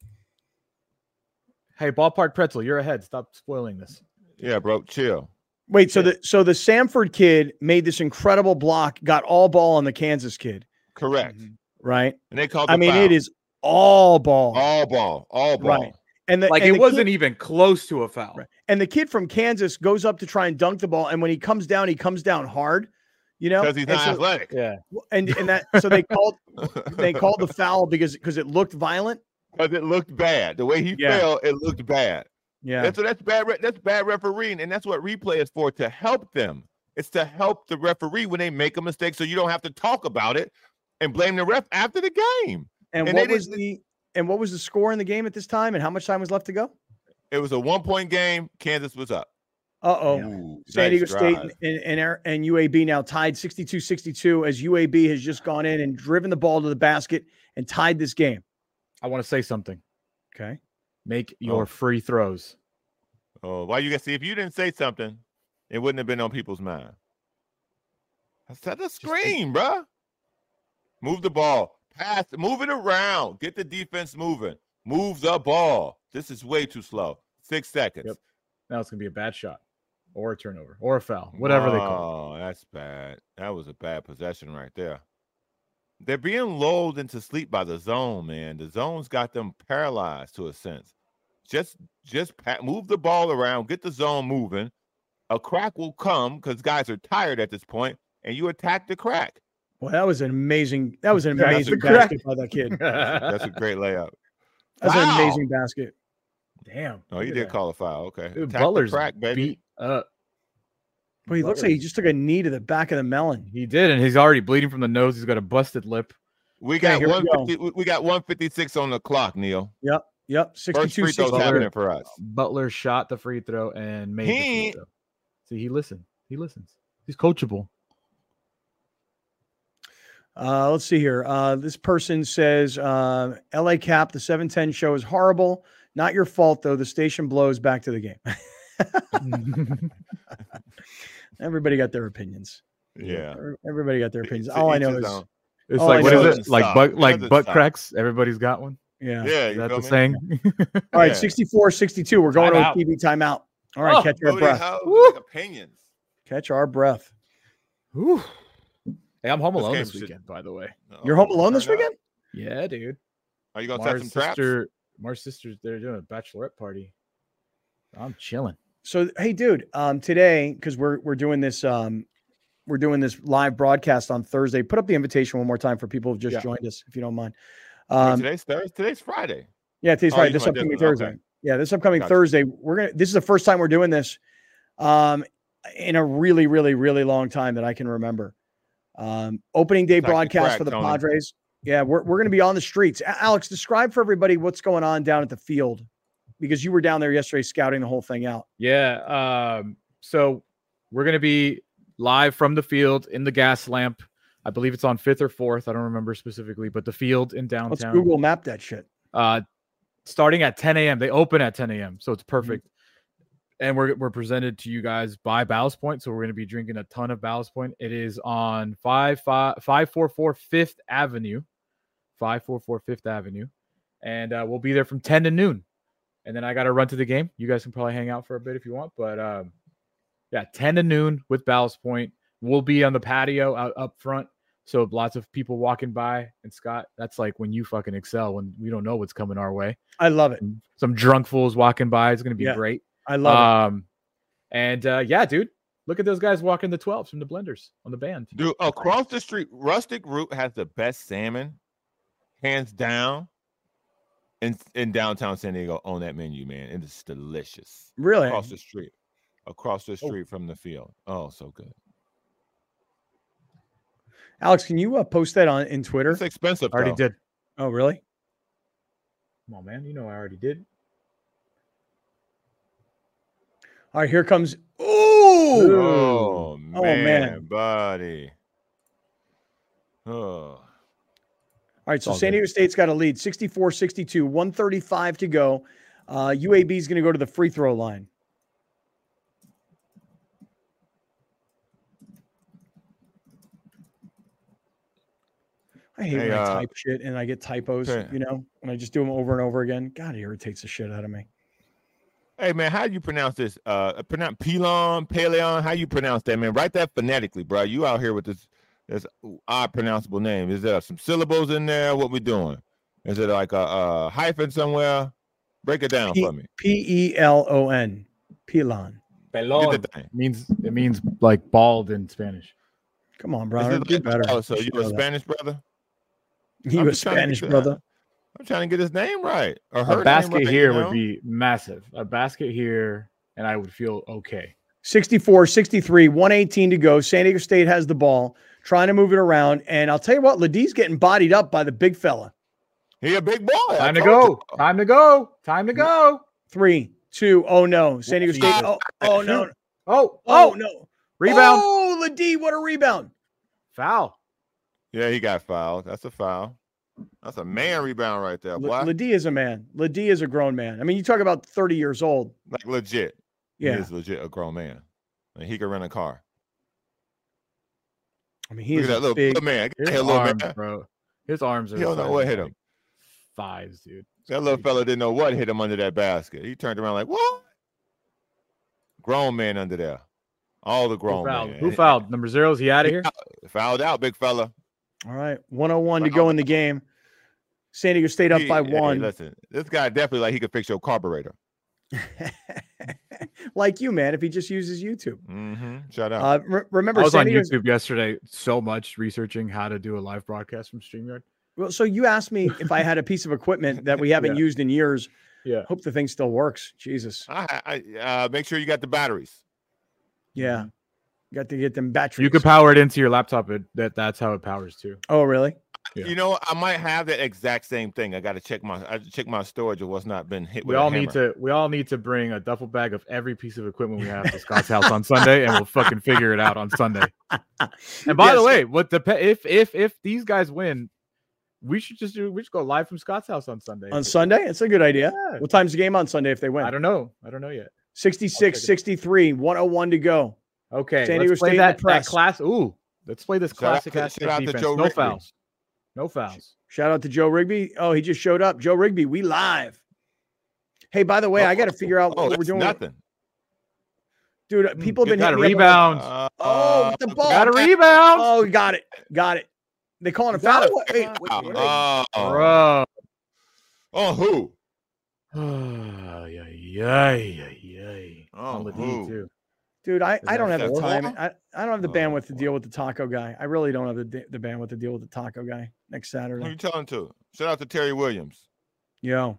Hey, Ballpark Pretzel, you're ahead. Stop spoiling this. Yeah, bro, chill. Wait, so the Samford kid made this incredible block, got all ball on the Kansas kid. Correct. Right? And they called foul. It is all ball. All ball. Right. And it wasn't even close to a foul. Right. And the kid from Kansas goes up to try and dunk the ball, and when he comes down hard, because he's not athletic. Yeah. And that so they called the foul because it looked violent. Because it looked bad. The way he fell, it looked bad. Yeah. That's bad. That's bad refereeing, and that's what replay is for, to help them. It's to help the referee when they make a mistake, so you don't have to talk about it and blame the ref after the game. And what was the score in the game at this time, and how much time was left to go? It was a 1-point game. Kansas was up. San Diego State and UAB now tied 62-62 as UAB has just gone in and driven the ball to the basket and tied this game. I want to say something. Okay. Make your free throws. Oh, why you guys see? If you didn't say something, it wouldn't have been on people's mind. Set the screen, bro. Move the ball. Pass. Move it around. Get the defense moving. Move the ball. This is way too slow. 6 seconds. Yep. Now it's going to be a bad shot or a turnover or a foul, whatever they call it. Oh, that's bad. That was a bad possession right there. They're being lulled into sleep by the zone, man. The zone's got them paralyzed to a sense. Just move the ball around, get the zone moving. A crack will come because guys are tired at this point, and you attack the crack. Well, that was an amazing basket by that kid. That's a great layup. That's an amazing basket. Damn. Oh, you did call a foul. Okay. Dude, Butler's crack, baby. Beat up. Well, he looks like he just took a knee to the back of the melon. He did, and he's already bleeding from the nose. He's got a busted lip. We got 156 on the clock, Neil. Yep. 62 happening for us. Butler shot the free throw and made the free throw. See, he listened. He listens. He's coachable. Let's see here. This person says, LA Cap, the 710 show is horrible. Not your fault, though. The station blows. Back to the game. Everybody got their opinions. Yeah. Everybody got their opinions. All I know is it's like, what is it? Like butt cracks. Everybody's got one. Yeah. Is that the saying? All right, 64-62. We're going to a TV timeout. All right, catch our breath. Opinions. Catch our breath. Whew. Hey, I'm home alone this weekend, by the way. You're home alone this weekend? Yeah, dude. Are you going to set some traps? Mar's sister's, they're doing a bachelorette party. I'm chilling. So, hey, dude, today, because we're doing this live broadcast on Thursday. Put up the invitation one more time for people who've just joined us, if you don't mind. Today's Thursday. Today's Friday. Yeah, today's Friday. This upcoming Thursday. Okay. Yeah, this upcoming Thursday. This is the first time we're doing this in a really, really, really long time that I can remember. Opening day broadcast for the Padres. Yeah, we're going to be on the streets. Alex, describe for everybody what's going on down at the field, because you were down there yesterday scouting the whole thing out. Yeah. So we're going to be live from the field in the gas lamp. I believe it's on 5th or 4th. I don't remember specifically, but the field in downtown. Let's Google map that shit. Starting at 10 a.m. They open at 10 a.m. So it's perfect. And we're presented to you guys by Ballast Point. So we're going to be drinking a ton of Ballast Point. It is on 544 5th Avenue. 544 5th Avenue. And we'll be there from 10 to noon. And then I got to run to the game. You guys can probably hang out for a bit if you want. But 10 to noon with Ballast Point. We'll be on the patio out up front. So lots of people walking by. And Scott, that's like when you fucking excel, when we don't know what's coming our way. I love it. Some drunk fools walking by. It's going to be great. I love it. And dude, look at those guys walking the 12s from the Blenders on the band. Dude, across the street, Rustic Root has the best salmon, hands down, in downtown San Diego on that menu, man. It is delicious. Really? Across the street from the field. Oh, so good. Alex, can you post that in Twitter? It's expensive. I already did. Oh, really? Come on, man. You know I already did. All right, here comes. Ooh! Oh, man. buddy. Oh. All right, so San Diego State's got a lead, 64-62, 135 to go. UAB is going to go to the free throw line. I hate when I type shit and I get typos, you know, and I just do them over and over again. God, it irritates the shit out of me. Hey, man, how do you pronounce this? Pronounce Paleon? How you pronounce that, man? Write that phonetically, bro. You out here with this odd pronounceable name. Is there some syllables in there? What we doing? Is it like a hyphen somewhere? Break it down for me. P-E-L-O-N. Pelon. Pelon. It means like bald in Spanish. Come on, brother. Do better. Oh, so you a Spanish brother? You a Spanish brother? I'm trying to get his name right. Or a basket here would be massive. A basket here, and I would feel okay. 64-63, 118 to go. San Diego State has the ball, trying to move it around. And I'll tell you what, Ledie's getting bodied up by the big fella. He a big boy. Time to go. Time to go. Time to go. 3, 2, oh no. San Diego State. Oh no. Oh no. Rebound. Oh, Ledie, what a rebound. Foul. Yeah, he got fouled. That's a foul. That's a man rebound right there, boy. Ledie is a man. Ledie is a grown man. I mean, you talk about 30 years old. Like legit. Yeah. He is legit a grown man. And he can rent a car. I mean, he is that little man. His arms, bro. His arms are. He don't know what hit him. Thighs, dude. That little fella didn't know what hit him under that basket. He turned around like, what? Grown man under there. All the grown men. Who fouled? Number 0, is he out of here? Fouled out, big fella. All right. 101 to go in the game. San Diego Stayed up by 1. Hey, listen, this guy definitely like he could fix your carburetor. Like you, man, if he just uses YouTube. Shut up. Remember, I was on YouTube yesterday so much researching how to do a live broadcast from StreamYard. Well, so you asked me if I had a piece of equipment that we haven't used in years. Yeah. Hope the thing still works. Jesus. I make sure you got the batteries. Yeah. You got to get them batteries. You could power it into your laptop. That's how it powers too. Oh, really? Yeah. You know, I might have that exact same thing. I got to check my storage of what's not been hit. We all need to bring a duffel bag of every piece of equipment we have to Scott's house on Sunday, and we'll fucking figure it out on Sunday. And by the way, if these guys win, we should go live from Scott's house on Sunday. On Sunday? It's a good idea. Yeah. What time's the game on Sunday if they win? I don't know yet. 66-63, 101 to go. Okay, San Diego let's play State that class. Ooh, let's play this classic ass defense. No fouls. No fouls. Shout out to Joe Rigby. Oh, he just showed up. Joe Rigby, we live. Hey, by the way, I got to figure out what we're doing. Nothing. Dude, people have been hitting me rebound. With the ball. Got a rebound. Oh, we got it. They calling a foul? Wait. Bro. Oh, who? On the D too. Dude, I don't have the time. I don't have the bandwidth to deal with the taco guy. I really don't have the bandwidth to deal with the taco guy next Saturday. Who are you telling to? Shout out to Terry Williams. Yo.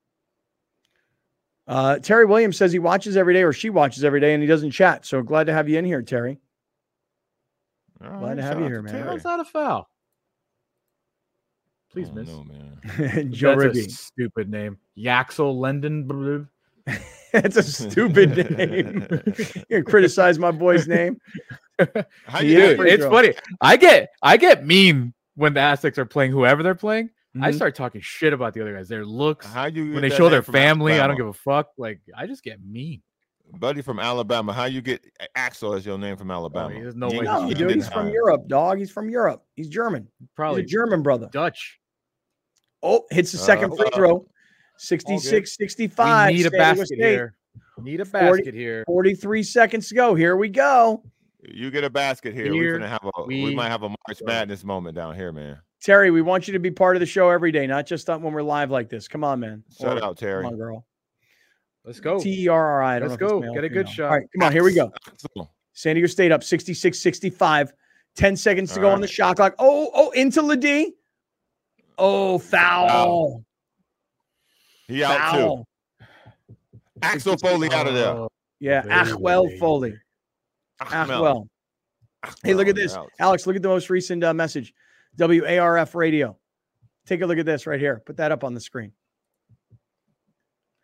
Terry Williams says he watches every day, or she watches every day, and he doesn't chat. So glad to have you in here, Terry. Glad to have you here, man. How's that a foul? Please, miss. No, man. Joe Rigby. Stupid name. Yaxel Lenden. It's a stupid name. You're gonna criticize my boy's name. It's funny. I get mean when the Aztecs are playing whoever they're playing. I start talking shit about the other guys. Their looks. When they show their family, Alabama? I don't give a fuck. Like, I just get mean. Buddy from Alabama. How you get Axel as your name from Alabama? There's no way. No, dude, he's from Europe, dog. He's from Europe. He's German. Probably he's a German brother. Dutch. Oh, hits the second free throw. 66-65. We need a basket here. Need a basket here. 43 seconds to go. Here we go. You get a basket here. We might have a March Madness moment down here, man. Terry, we want you to be part of the show every day, not just when we're live like this. Come on, man. Shout out, Terry. Come on, girl. Let's go. Terri. Let's go. Get a good shot. All right, come on. Here we go. San Diego State up 66-65. 10 seconds to go on the shot clock. Oh, into Ledie. Oh, foul. He out too. Axel Foley out of there. Yeah, Achwell Foley. Achwell. Hey, look at this. Alex, look at the most recent message. WARF radio. Take a look at this right here. Put that up on the screen.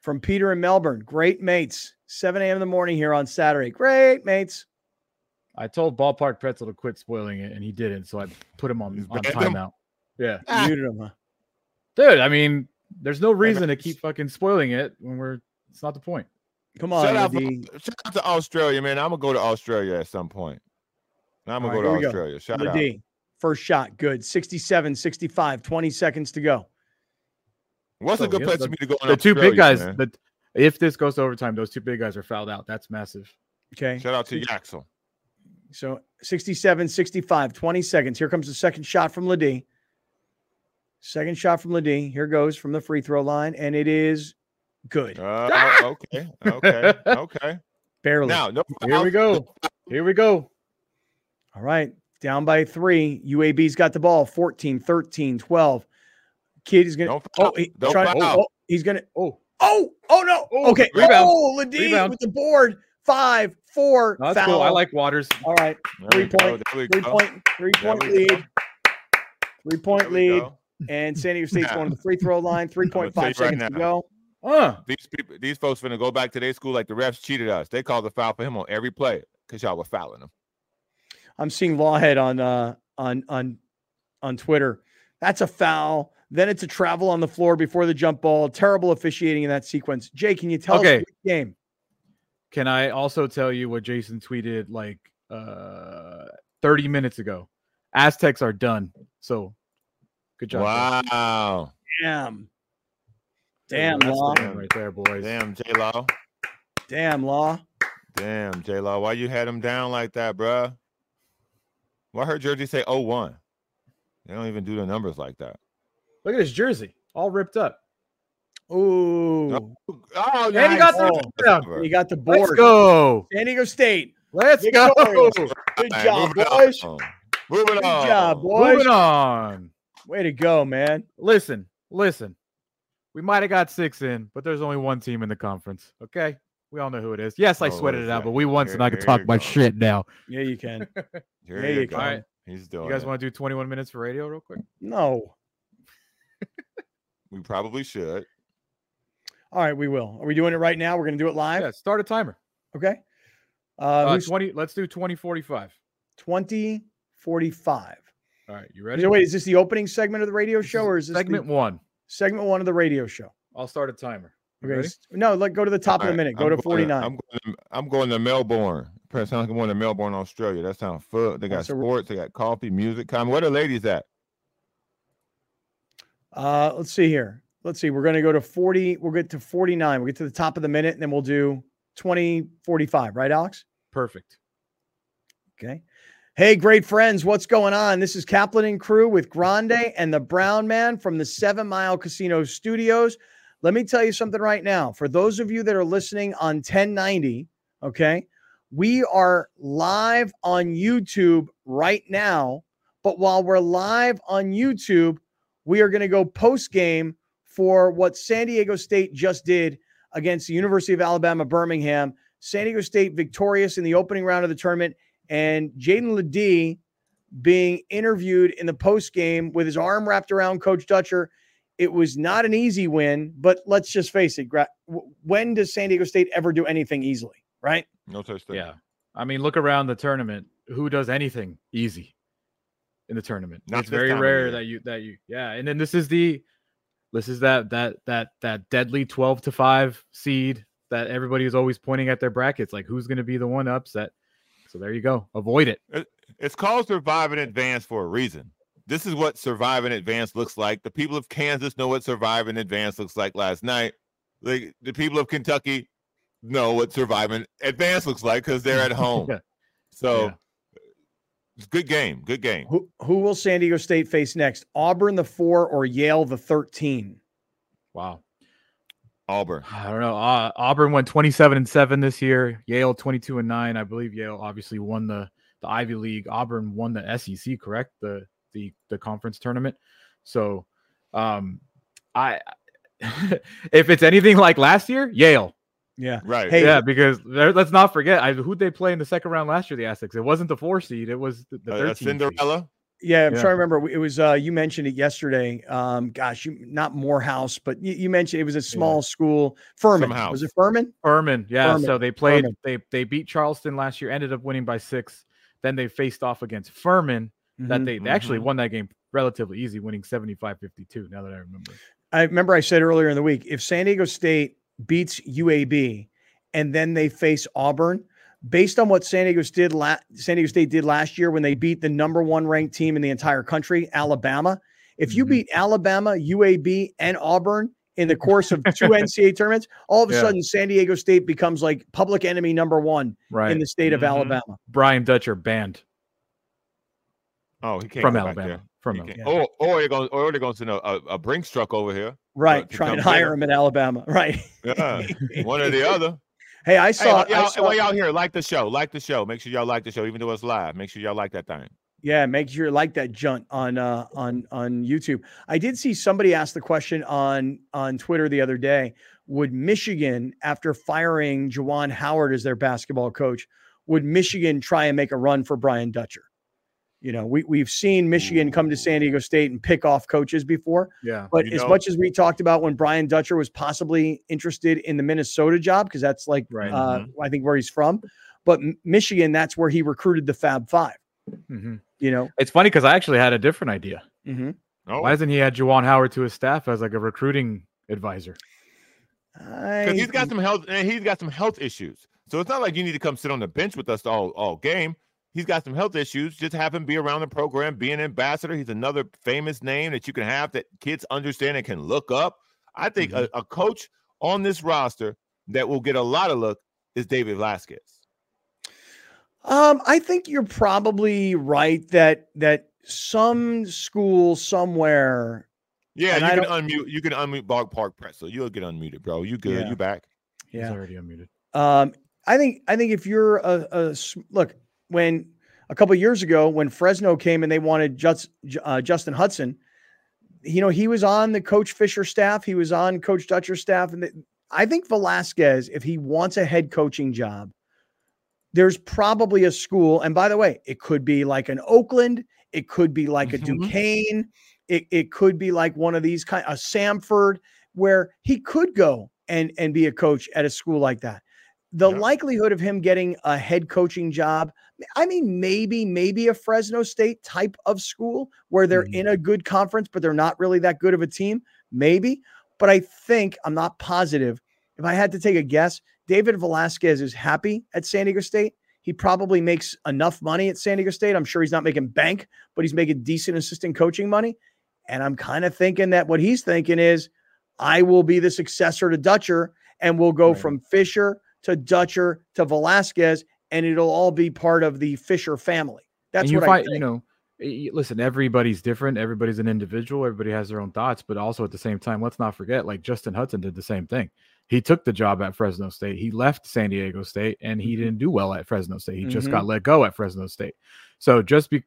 from Peter in Melbourne. Great mates. 7 a.m. in the morning here on Saturday. Great mates. I told Ballpark Pretzel to quit spoiling it, and he didn't. So I put him on timeout. Yeah. Muted him, huh? Dude, I mean, there's no reason to keep fucking spoiling it when it's not the point. Come on, shout out to Australia, man. I'm going to go to Australia at some point. I'm going to go to Australia. Shout out. First shot. Good. 67, 65, 20 seconds to go. What's a good place for me to go? The two big guys, if this goes to overtime, those two big guys are fouled out. That's massive. Okay. Shout out to Yaxel. So 67, 65, 20 seconds. Here comes the second shot from Ledee. Second shot from Ledee. Here goes from the free throw line, and it is good. Okay. Barely. Now, here we go. All right. Down by 3. UAB's got the ball. 14, 13, 12. Kid is going to. He's going to. Oh, no. Okay. Rebound. Ledee with the board. 5, 4. No, that's foul. cool. I like Waters. All right. 3-point lead. 3-point lead. And San Diego State's going to the free throw line. 3.5 seconds to go. These folks finna go back to their school like the refs cheated us. They called the foul for him on every play because y'all were fouling him. I'm seeing Lawhead on Twitter. That's a foul. Then it's a travel on the floor before the jump ball. Terrible officiating in that sequence. Jay, can you tell us the game? Can I also tell you what Jason tweeted like 30 minutes ago? Aztecs are done. So good job. Wow. Damn, Law. Right there, boys. Damn, J-Law. Damn, Law. Damn, J-Law. Why you had him down like that, bruh? Well, I heard Jersey say 0-1. They don't even do the numbers like that. Look at his jersey. All ripped up. Ooh. Oh, and he got the He got the board. Let's go. San Diego State. Let's go. Good job, boys. Moving on. Good job, boys. Moving on. Way to go, man. Listen. We might have got 6 in, but there's only one team in the conference. Okay? We all know who it is. Yes, I sweated it out, but we won, so I can talk my shit now. Yeah, you can. Here you go. All right. He's doing You guys want to do 21 minutes for radio real quick? No. We probably should. All right, we will. Are we doing it right now? We're going to do it live? Yeah, start a timer. Okay. 20. Let's do 20:45. 20:45. All right, you ready? So wait, is this the opening segment of the radio show, or is this segment 1? Segment 1 of the radio show. I'll start a timer. Okay. Ready? No, go to the top of the minute. Go to 49. I'm going to Melbourne. I'm going to Melbourne, Australia. That sounds fun. They got sports. They got coffee, music. Where the ladies at? Let's see here. Let's see. We're going to go to 40. We'll get to 49. We'll get to the top of the minute, and then we'll do 20:45. Right, Alex? Perfect. Okay. Hey, great friends. What's going on? This is Kaplan and crew with Grande and the Brown Man from the 7 Mile Casino Studios. Let me tell you something right now. For those of you that are listening on 1090, okay, we are live on YouTube right now. But while we're live on YouTube, we are going to go post-game for what San Diego State just did against the University of Alabama, Birmingham. San Diego State victorious in the opening round of the tournament, and Jaden Ledee being interviewed in the post-game with his arm wrapped around Coach Dutcher. It was not an easy win, but let's just face it. When does San Diego State ever do anything easily, right? No such thing. Yeah. I mean, look around the tournament. Who does anything easy in the tournament? It's very rare that you yeah. And then this is that deadly 12-5 seed that everybody is always pointing at their brackets. Like, who's going to be the one upset? So there you go. Avoid it. It's called Survive in Advance for a reason. This is what Survive in Advance looks like. The people of Kansas know what Survive in Advance looks like last night. The people of Kentucky know what Survive in Advance looks like because they're at home. Yeah. So it's a good game. Good game. Who will San Diego State face next? Auburn the 4 or Yale the 13? Wow. Auburn. I don't know. Auburn went 27-7 this year. Yale 22-9. I believe Yale obviously won the Ivy League. Auburn won the SEC, correct? The conference tournament. So I if it's anything like last year, Yale. Yeah. Right. Hey, yeah, because let's not forget who'd they play in the second round last year, the Aztecs. It wasn't the 4 seed, it was the 13 Cinderella. seed. Yeah, I'm trying to remember. It was you mentioned it yesterday. Gosh, not Morehouse, but you mentioned it was a small school. Furman. Was it Furman? Furman. Yeah. Furman. So they played. They beat Charleston last year. Ended up winning by 6. Then they faced off against Furman. That they actually won that game relatively easy, winning 75-52. Now that I remember. I remember I said earlier in the week, if San Diego State beats UAB and then they face Auburn, based on what San Diego State did last year when they beat the #1 ranked team in the entire country, Alabama. If you beat Alabama, UAB, and Auburn in the course of 2 NCAA tournaments, all of a sudden San Diego State becomes like public enemy #1 in the state of Alabama. Brian Dutcher banned. Oh, he can't from Alabama. From Alabama. Or they're going to send a Brinks truck over here. Right, try and hire him in Alabama. Right. Yeah, one or the other. Hey, I saw. While y'all here, like the show. Make sure y'all like the show, even though it's live. Make sure y'all like that thing. Yeah, make sure you like that junt on YouTube. I did see somebody ask the question on Twitter the other day: would Michigan, after firing Juwan Howard as their basketball coach, would Michigan try and make a run for Brian Dutcher? You know, we've seen Michigan come to San Diego State and pick off coaches before. Yeah. But much as we talked about when Brian Dutcher was possibly interested in the Minnesota job, because that's like, I think where he's from. But Michigan, that's where he recruited the Fab Five. Mm-hmm. You know, it's funny because I actually had a different idea. Mm-hmm. Oh. Why hasn't he had Juwan Howard to his staff as like a recruiting advisor? Because he's got some health issues. So it's not like you need to come sit on the bench with us all game. He's got some health issues. Just have him be around the program, be an ambassador. He's another famous name that you can have that kids understand and can look up. I think a coach on this roster that will get a lot of look is David Velasquez. I think you're probably right that some school somewhere. Yeah, you can unmute Bog Park Pretzel. You'll get unmuted, bro. You good? Yeah. You back? Yeah, he's already unmuted. I think if you're look. When a couple of years ago, when Fresno came and they wanted Justin Hudson, you know, he was on the Coach Fisher staff. He was on Coach Dutcher's staff. And I think Velasquez, if he wants a head coaching job, there's probably a school. And by the way, it could be like an Oakland. It could be like a Duquesne. It could be like one of these a Samford, where he could go and be a coach at a school like that. The likelihood of him getting a head coaching job, I mean, maybe a Fresno State type of school where they're in a good conference, but they're not really that good of a team, maybe. But I think, I'm not positive, if I had to take a guess, David Velasquez is happy at San Diego State. He probably makes enough money at San Diego State. I'm sure he's not making bank, but he's making decent assistant coaching money. And I'm kind of thinking that what he's thinking is, I will be the successor to Dutcher, and we'll go from Fisher to Dutcher to Velasquez, and it'll all be part of the Fisher family. That's what I think. You know, listen, everybody's different. Everybody's an individual. Everybody has their own thoughts, but also at the same time, let's not forget, like Justin Hudson did the same thing. He took the job at Fresno State. He left San Diego State, and he didn't do well at Fresno State. He just got let go at Fresno State. So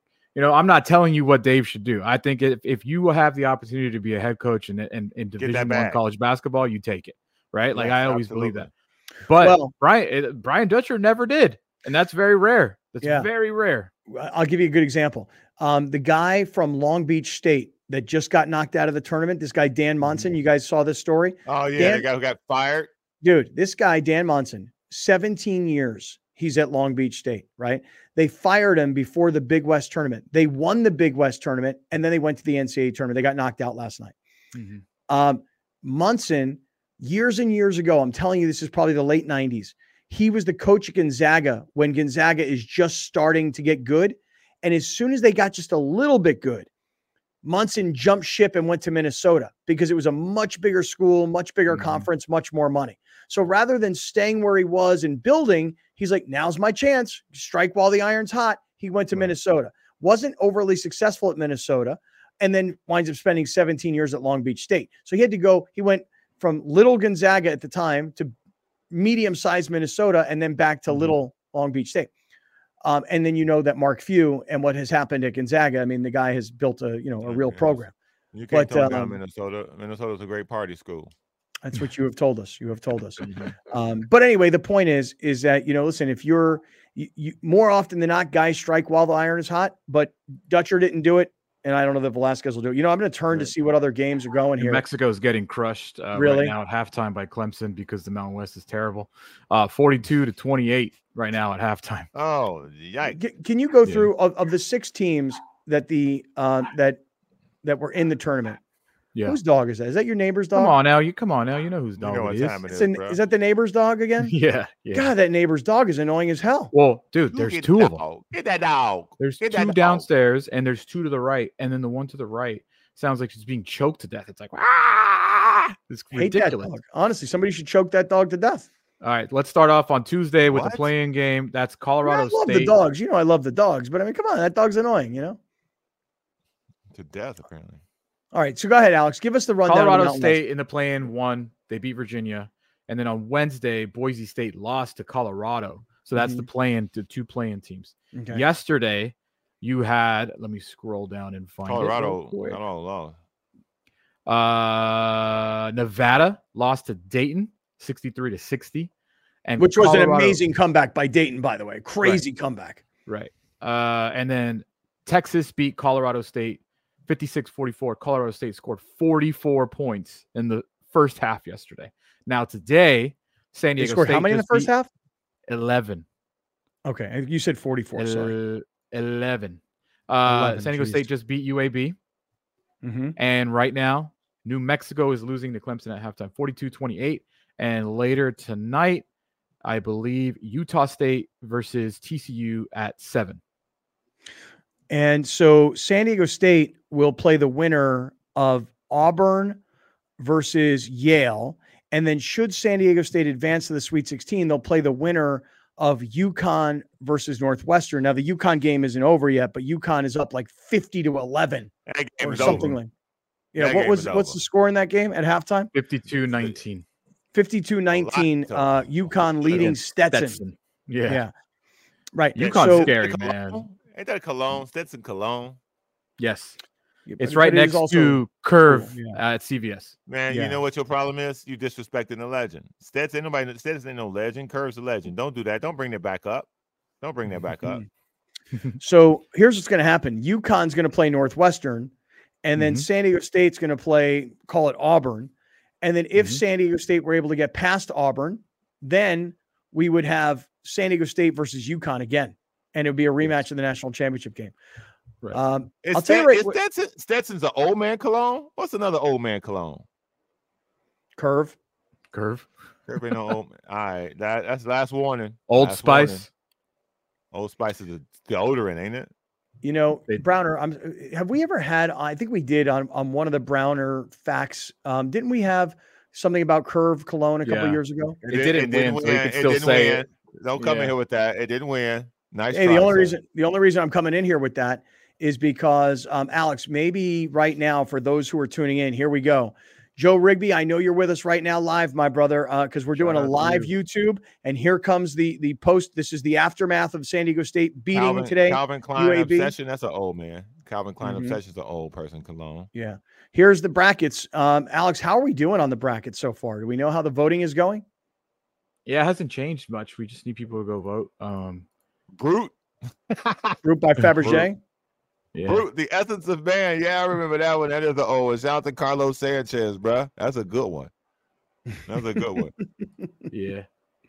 I'm not telling you what Dave should do. I think if you have the opportunity to be a head coach in Division I college basketball, you take it, right? Like I always believe that. But Brian Dutcher never did, and that's very rare. That's very rare. I'll give you a good example. The guy from Long Beach State that just got knocked out of the tournament, this guy, Dan Monson, you guys saw this story? Oh, yeah, the guy who got fired? Dude, this guy, Dan Monson, 17 years he's at Long Beach State, right? They fired him before the Big West tournament. They won the Big West tournament, and then they went to the NCAA tournament. They got knocked out last night. Monson, years and years ago, I'm telling you, this is probably the late 90s. He was the coach at Gonzaga when Gonzaga is just starting to get good. And as soon as they got just a little bit good, Monson jumped ship and went to Minnesota because it was a much bigger school, much bigger conference, much more money. So rather than staying where he was and building, he's like, now's my chance. Strike while the iron's hot. He went to Minnesota. Wasn't overly successful at Minnesota, and then winds up spending 17 years at Long Beach State. So he had to go. He went from little Gonzaga at the time to medium-sized Minnesota, and then back to little Long Beach State. And then you know that Mark Few and what has happened at Gonzaga. I mean, the guy has built a real program. You can't talk about Minnesota. Minnesota's a great party school. That's what you have told us. You have told us. But anyway, the point is that, listen, if you more often than not, guys strike while the iron is hot, but Dutcher didn't do it. And I don't know that Velasquez will do it. I'm going to turn to see what other games are going here. Mexico's getting crushed really? Right now at halftime by Clemson because the Mountain West is terrible. 42-28 right now at halftime. Oh, yikes. Can you go through of the 6 teams that that were in the tournament? Yeah. Whose dog is that? Is that your neighbor's dog? Come on now. You know whose dog it is. Is that the neighbor's dog again? Yeah. God, that neighbor's dog is annoying as hell. Well, dude, there's 2 of them. Get that dog. There's 2 downstairs, and there's 2 to the right, and then the one to the right sounds like she's being choked to death. It's like, it's ridiculous. That dog. Honestly, somebody should choke that dog to death. All right, let's start off on Tuesday with the play-in game. That's Colorado State. I love the dogs. I love the dogs, but I mean, come on, that dog's annoying. To death, apparently. All right, so go ahead, Alex. Give us the rundown. Colorado State in the play-in won. They beat Virginia. And then on Wednesday, Boise State lost to Colorado. So that's the play-in to 2 play-in teams. Okay. Yesterday, you had, let me scroll down and find Colorado. Nevada lost to Dayton 63-60. And which was an amazing comeback by Dayton, by the way. Crazy comeback. Right. And then Texas beat Colorado State 56-44. Colorado State scored 44 points in the first half yesterday. Now today, San Diego scored State how many in the first half? 11. Okay, you said 44. Sorry, 11. San Diego State just beat UAB, and right now, New Mexico is losing to Clemson at halftime, 42-28. And later tonight, I believe Utah State versus TCU at 7. And so San Diego State will play the winner of Auburn versus Yale. And then should San Diego State advance to the Sweet 16, they'll play the winner of UConn versus Northwestern. Now, the UConn game isn't over yet, but UConn is up like 50-11 or something like. Yeah, what's the score in that game at halftime? 52-19. 52-19. UConn leading Stetson. Yeah. Right. UConn's scary, man. Ain't that Cologne? Stetson Cologne? Yes. Yeah, it's right next to Curve at CVS. Man, you know what your problem is? You disrespecting the legend. Stetson ain't no legend. Curve's a legend. Don't do that. Don't bring that back up. So here's what's going to happen. UConn's going to play Northwestern, and then San Diego State's going to call it Auburn. And then if San Diego State were able to get past Auburn, then we would have San Diego State versus UConn again. And it would be a rematch of the national championship game. Right. I'll tell you Stetson's an old man cologne. What's another old man cologne? Curve ain't no old man. All right, that's last warning. Old Spice. Warning. Old Spice is the deodorant, ain't it? Browner. Have we ever had? I think we did on one of the Browner facts. Didn't we have something about Curve cologne a couple of years ago? It didn't win, so we can still say it. Don't come in here with that. It didn't win. Nice. Hey, the only reason I'm coming in here with that is because, Alex, maybe right now for those who are tuning in, here we go. Joe Rigby, I know you're with us right now live, my brother, because we're doing a live YouTube, and here comes the post. This is the aftermath of San Diego State beating today. Calvin Klein UAB. Obsession, that's an old man. Calvin Klein Obsession is an old person cologne. Yeah. Here's the brackets. Alex, how are we doing on the brackets so far? Do we know how the voting is going? Yeah, it hasn't changed much. We just need people to go vote. Brute. Brute by Fabergé. Yeah. Brute, the essence of man. Yeah, I remember that one. That is the old. Shout out to Carlos Sanchez, bro. That's a good one. That's a good one. Yeah.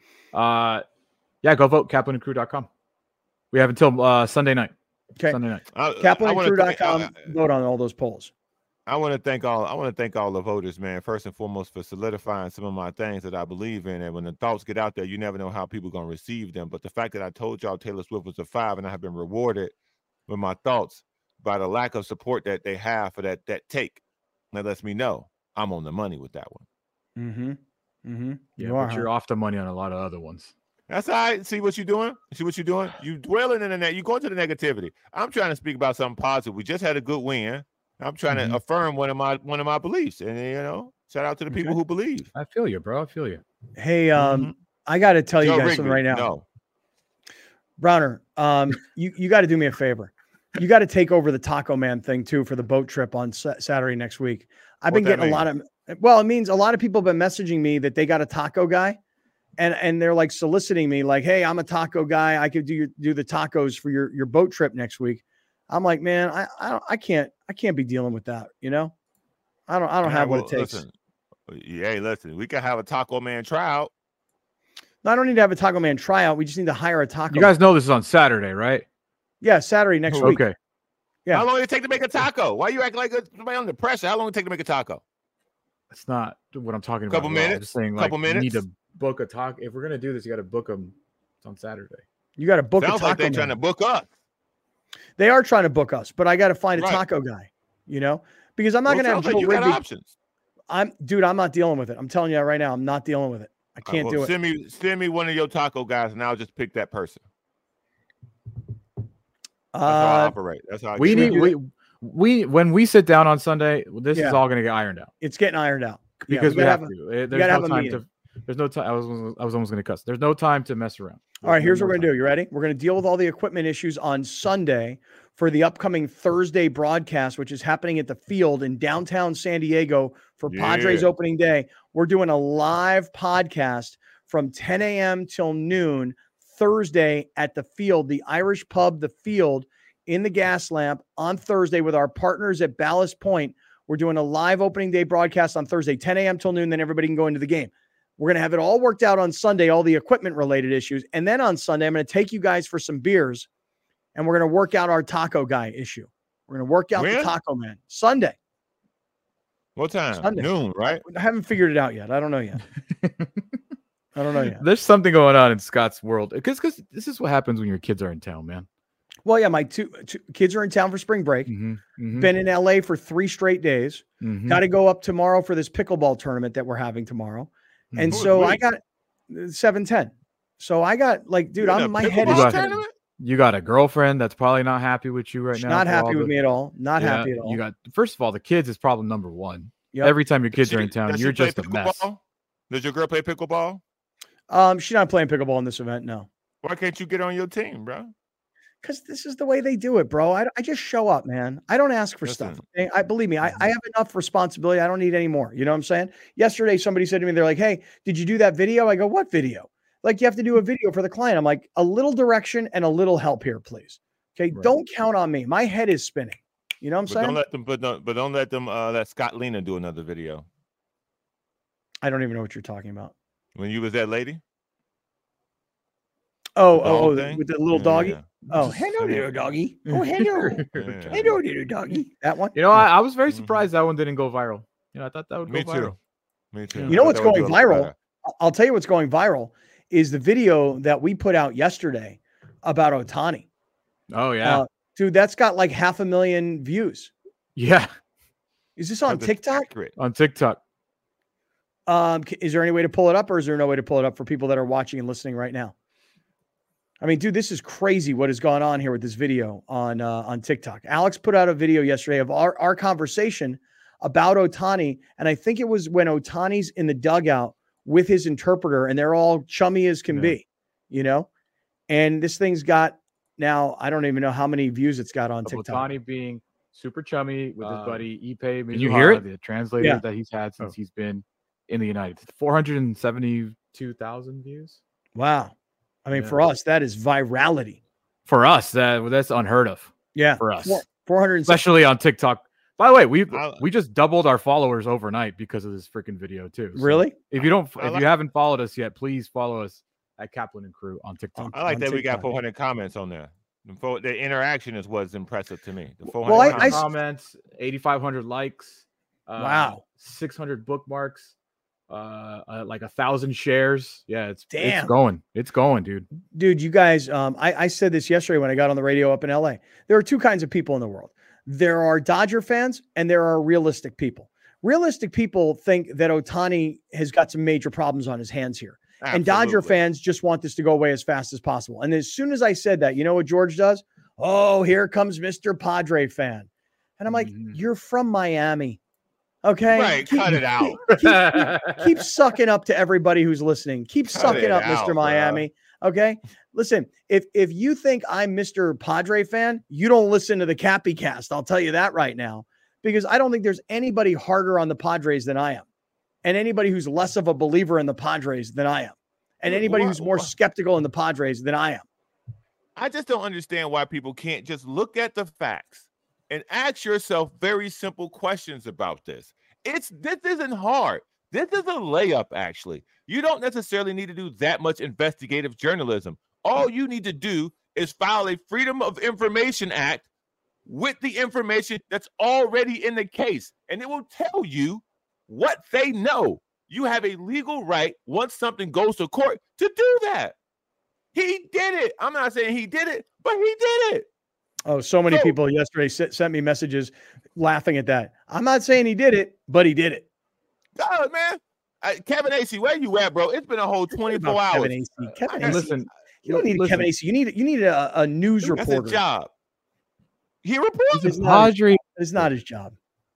Go vote kaplanandcrew.com. We have until Sunday night. Okay. Sunday night. kaplanandcrew.com. Vote on all those polls. I want to thank all the voters, man, first and foremost for solidifying some of my things that I believe in. And when the thoughts get out there, you never know how people are going to receive them. But the fact that I told y'all Taylor Swift was a 5 and I have been rewarded with my thoughts by the lack of support that they have for that take, that lets me know I'm on the money with that one. Yeah, but you're off the money on a lot of other ones. That's all right. See what you're doing? You dwelling in the net. You go into the negativity. I'm trying to speak about something positive. We just had a good win. I'm trying to affirm one of my beliefs, and shout out to the people who believe. I feel you, bro. I feel you. Hey, I got to tell you guys something right now. No. Browner, you got to do me a favor. You got to take over the Taco Man thing too for the boat trip on Saturday next week. I've been getting a lot of Well, it means a lot of people have been messaging me that they got a taco guy, and they're like soliciting me, like, "Hey, I'm a taco guy. I could do the tacos for your boat trip next week." I'm like, man, I can't be dealing with that. You know, I don't have what it takes. Listen, we can have a taco man tryout. No, I don't need to have a taco man tryout. We just need to hire a taco. You guys know this is on Saturday, right? Yeah, Saturday next week. Okay. Yeah. How long did it take to make a taco? Why you act like somebody under pressure? How long did it take to make a taco? That's not what I'm talking about. Couple minutes. I'm just saying, like, you need to book a taco. If we're gonna do this, you got to book them. It's on Saturday. You got to book Sounds a taco. like they're trying to book us. They are trying to book us, but I got to find a taco guy. You know, because I'm not going to have Joe Rigby. Options. I'm not dealing with it. I'm telling you right now, I'm not dealing with it. I can't do it. Send me one of your taco guys, and I'll just pick that person. That's how I operate. That's how when we sit down on Sunday, this is all going to get ironed out. It's getting ironed out because we have to. There's no time to. There's no time. I was almost going to cuss. There's no time to mess around. All right, here's what we're going to do. You ready? We're going to deal with all the equipment issues on Sunday for the upcoming Thursday broadcast, which is happening at the Field in downtown San Diego for Padres opening day. We're doing a live podcast from 10 a.m. till noon Thursday at the Field, the Irish pub, the Field in the Gas Lamp on Thursday with our partners at Ballast Point. We're doing a live opening day broadcast on Thursday, 10 a.m. till noon. Then everybody can go into the game. We're going to have it all worked out on Sunday, all the equipment related issues. And then on Sunday, I'm going to take you guys for some beers and we're going to work out our taco guy issue. We're going to work out the taco man Sunday. What time? Sunday. Noon, right? I haven't figured it out yet. I don't know yet. There's something going on in Scott's world because this is what happens when your kids are in town, man. Well, yeah, my two kids are in town for spring break. Been in LA for 3 straight days. Got to go up tomorrow for this pickleball tournament that we're having tomorrow. And so I got 7:10. So I got like, dude, my head is spinning. You got a girlfriend that's probably not happy with you right now. Not happy with me at all. Not happy at all. You got, first of all, the kids is problem number one. Yep. Every time your kids are in town, you're just a mess. Does your girl play pickleball? She's not playing pickleball in this event. No. Why can't you get on your team, bro? Because this is the way they do it, bro. I just show up, man. I don't ask for stuff. Okay? Believe me, I have enough responsibility. I don't need any more. You know what I'm saying? Yesterday, somebody said to me, they're like, "Hey, did you do that video?" I go, "What video?" Like, you have to do a video for the client. I'm like, a little direction and a little help here, please. Okay. Right. Don't count on me. My head is spinning. You know what I'm saying? Don't let them let Scott Lena do another video. I don't even know what you're talking about. When you was that lady? Oh, with the little doggy. Yeah. Oh, hello, little doggy. Oh, hello. Hello, little doggy. That one. You know, I was very surprised that one didn't go viral. You know, I thought that would go viral. Me too. You know what's going viral? I'll tell you what's going viral is the video that we put out yesterday about Ohtani. Oh, yeah. Dude, that's got like 500,000 views. Yeah. Is this on TikTok? On TikTok. Is there any way to pull it up, or is there no way to pull it up for people that are watching and listening right now? I mean, dude, this is crazy what has gone on here with this video on TikTok. Alex put out a video yesterday of our conversation about Ohtani, and I think it was when Ohtani's in the dugout with his interpreter, and they're all chummy as can be, you know? And this thing's got now, I don't even know how many views it's got on TikTok. Ohtani being super chummy with his buddy Ippei Mizuhara, you hear it? The translator that he's had since he's been in the United States. 472,000 views. Wow. I mean, for us, that is virality. For us, that's unheard of. Yeah. For us. 400, especially on TikTok. By the way, we just doubled our followers overnight because of this freaking video too. So really? If you haven't followed us yet, please follow us at Kaplan and Crew on TikTok. I like that we got 400 comments on there. The interaction is what's impressive to me. The 400 comments, 8,500 likes. Wow. 600 bookmarks. Like 1,000 shares. Yeah, it's going. It's going, dude. Dude, you guys, I said this yesterday when I got on the radio up in LA. There are 2 kinds of people in the world. There are Dodger fans and there are realistic people. Realistic people think that Ohtani has got some major problems on his hands here. Absolutely. And Dodger fans just want this to go away as fast as possible. And as soon as I said that, you know what George does? Oh, here comes Mr. Padre fan. And I'm like, you're from Miami. Okay. Right. Cut it out. Keep sucking up to everybody who's listening. Keep sucking up, Mr. Miami. Okay. Listen, if you think I'm Mr. Padre fan, you don't listen to the Cappy Cast. I'll tell you that right now, because I don't think there's anybody harder on the Padres than I am. and anybody who's less of a believer in the Padres than I am, and anybody who's more skeptical in the Padres than I am. I just don't understand why people can't just look at the facts and ask yourself very simple questions about this. This isn't hard. This is a layup, actually. You don't necessarily need to do that much investigative journalism. All you need to do is file a Freedom of Information Act with the information that's already in the case, and it will tell you what they know. You have a legal right, once something goes to court, to do that. He did it. I'm not saying he did it, but he did it. Oh, so many people yesterday sent me messages laughing at that. I'm not saying he did it, but he did it. Oh, man. Kevin Acee, where you at, bro? It's been a whole 24 hours. Kevin Acee. Kevin Acee. Listen, you don't need Kevin Acee. You need a news reporter. That's his job. He reports. It's not his job.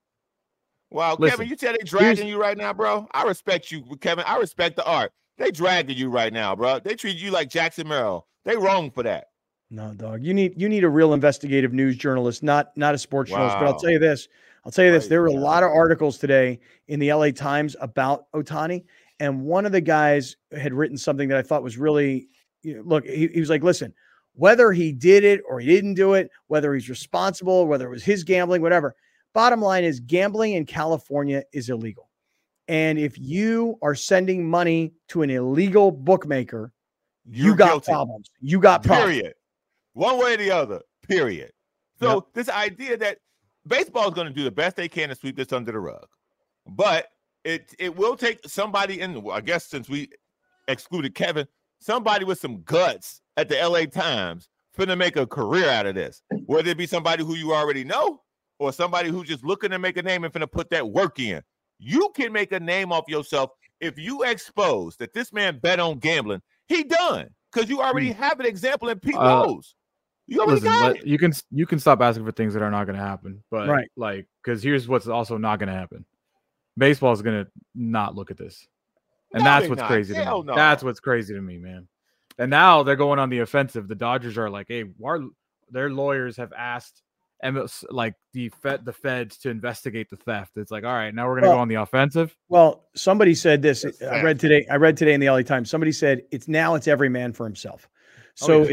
Wow, listen, Kevin, you tell they dragging you right now, bro. I respect you, Kevin. I respect the art. They dragging you right now, bro. They treat you like Jackson Merrill. They wrong for that. No, dog. You need a real investigative news journalist, not a sports journalist. But I'll tell you this. There were a lot of articles today in the LA Times about Ohtani, and one of the guys had written something that I thought was really, look, he was like, listen, whether he did it or he didn't do it, whether he's responsible, whether it was his gambling, whatever. Bottom line is gambling in California is illegal. And if you are sending money to an illegal bookmaker, you got guilty. Problems. You got problems. Period. One way or the other. Period. So this idea that baseball is going to do the best they can to sweep this under the rug, but it will take somebody in. I guess since we excluded Kevin, somebody with some guts at the LA Times finna make a career out of this. Whether it be somebody who you already know or somebody who's just looking to make a name and finna put that work in. You can make a name off yourself if you expose that this man bet on gambling. He done because you already have an example in Pete Rose. You already got it. You can stop asking for things that are not going to happen, but like because here's what's also not going to happen. Baseball is going to not look at this, and that's what's crazy to me. No. That's what's crazy to me, man. And now they're going on the offensive. The Dodgers are like, hey, their lawyers have asked like the feds to investigate the theft. It's like, all right, now we're going to go on the offensive. Well, somebody said this. I read today in the LA Times. Somebody said it's every man for himself. So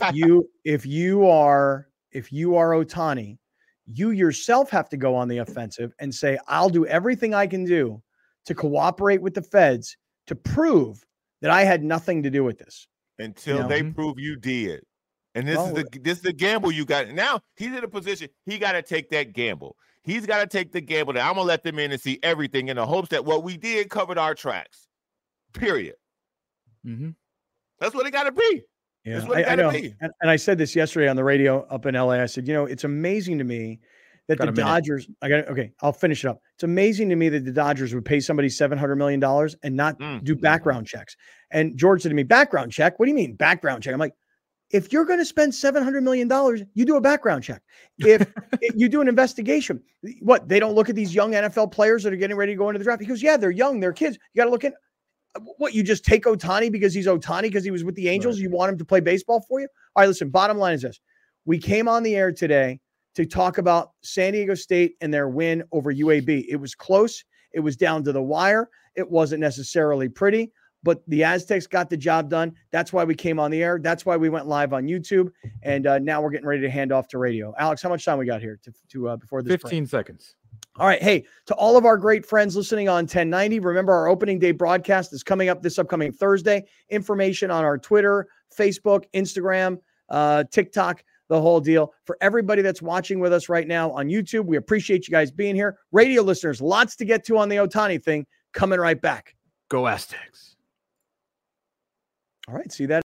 if you are Ohtani, you yourself have to go on the offensive and say, I'll do everything I can do to cooperate with the feds to prove that I had nothing to do with this. Until they prove you did. And this is the gamble you got. Now he's in a position, he got to take that gamble. He's got to take the gamble that I'm going to let them in and see everything in the hopes that what we did covered our tracks. Period. Mm-hmm. That's what it got to be. Yeah, that's what it got to be. And I said this yesterday on the radio up in LA. I said, it's amazing to me that the Dodgers, I'll finish it up. It's amazing to me that the Dodgers would pay somebody $700 million and not do background checks. And George said to me, background check? What do you mean background check? I'm like, if you're going to spend $700 million, you do a background check. If you do an investigation, what, they don't look at these young NFL players that are getting ready to go into the draft? He goes, yeah, they're young, they're kids. You got to look at what, you just take Ohtani because he's Ohtani because he was with the Angels. Right. You want him to play baseball for you? All right, listen, bottom line is this. We came on the air today to talk about San Diego State and their win over UAB. It was close. It was down to the wire. It wasn't necessarily pretty, but the Aztecs got the job done. That's why we came on the air. That's why we went live on YouTube. And now we're getting ready to hand off to radio. Alex, how much time we got here to before this 15 seconds. All right. Hey, to all of our great friends listening on 1090, remember our opening day broadcast is coming up this upcoming Thursday. Information on our Twitter, Facebook, Instagram, TikTok, the whole deal. For everybody that's watching with us right now on YouTube, we appreciate you guys being here. Radio listeners, lots to get to on the Ohtani thing. Coming right back. Go Aztecs. All right. See that.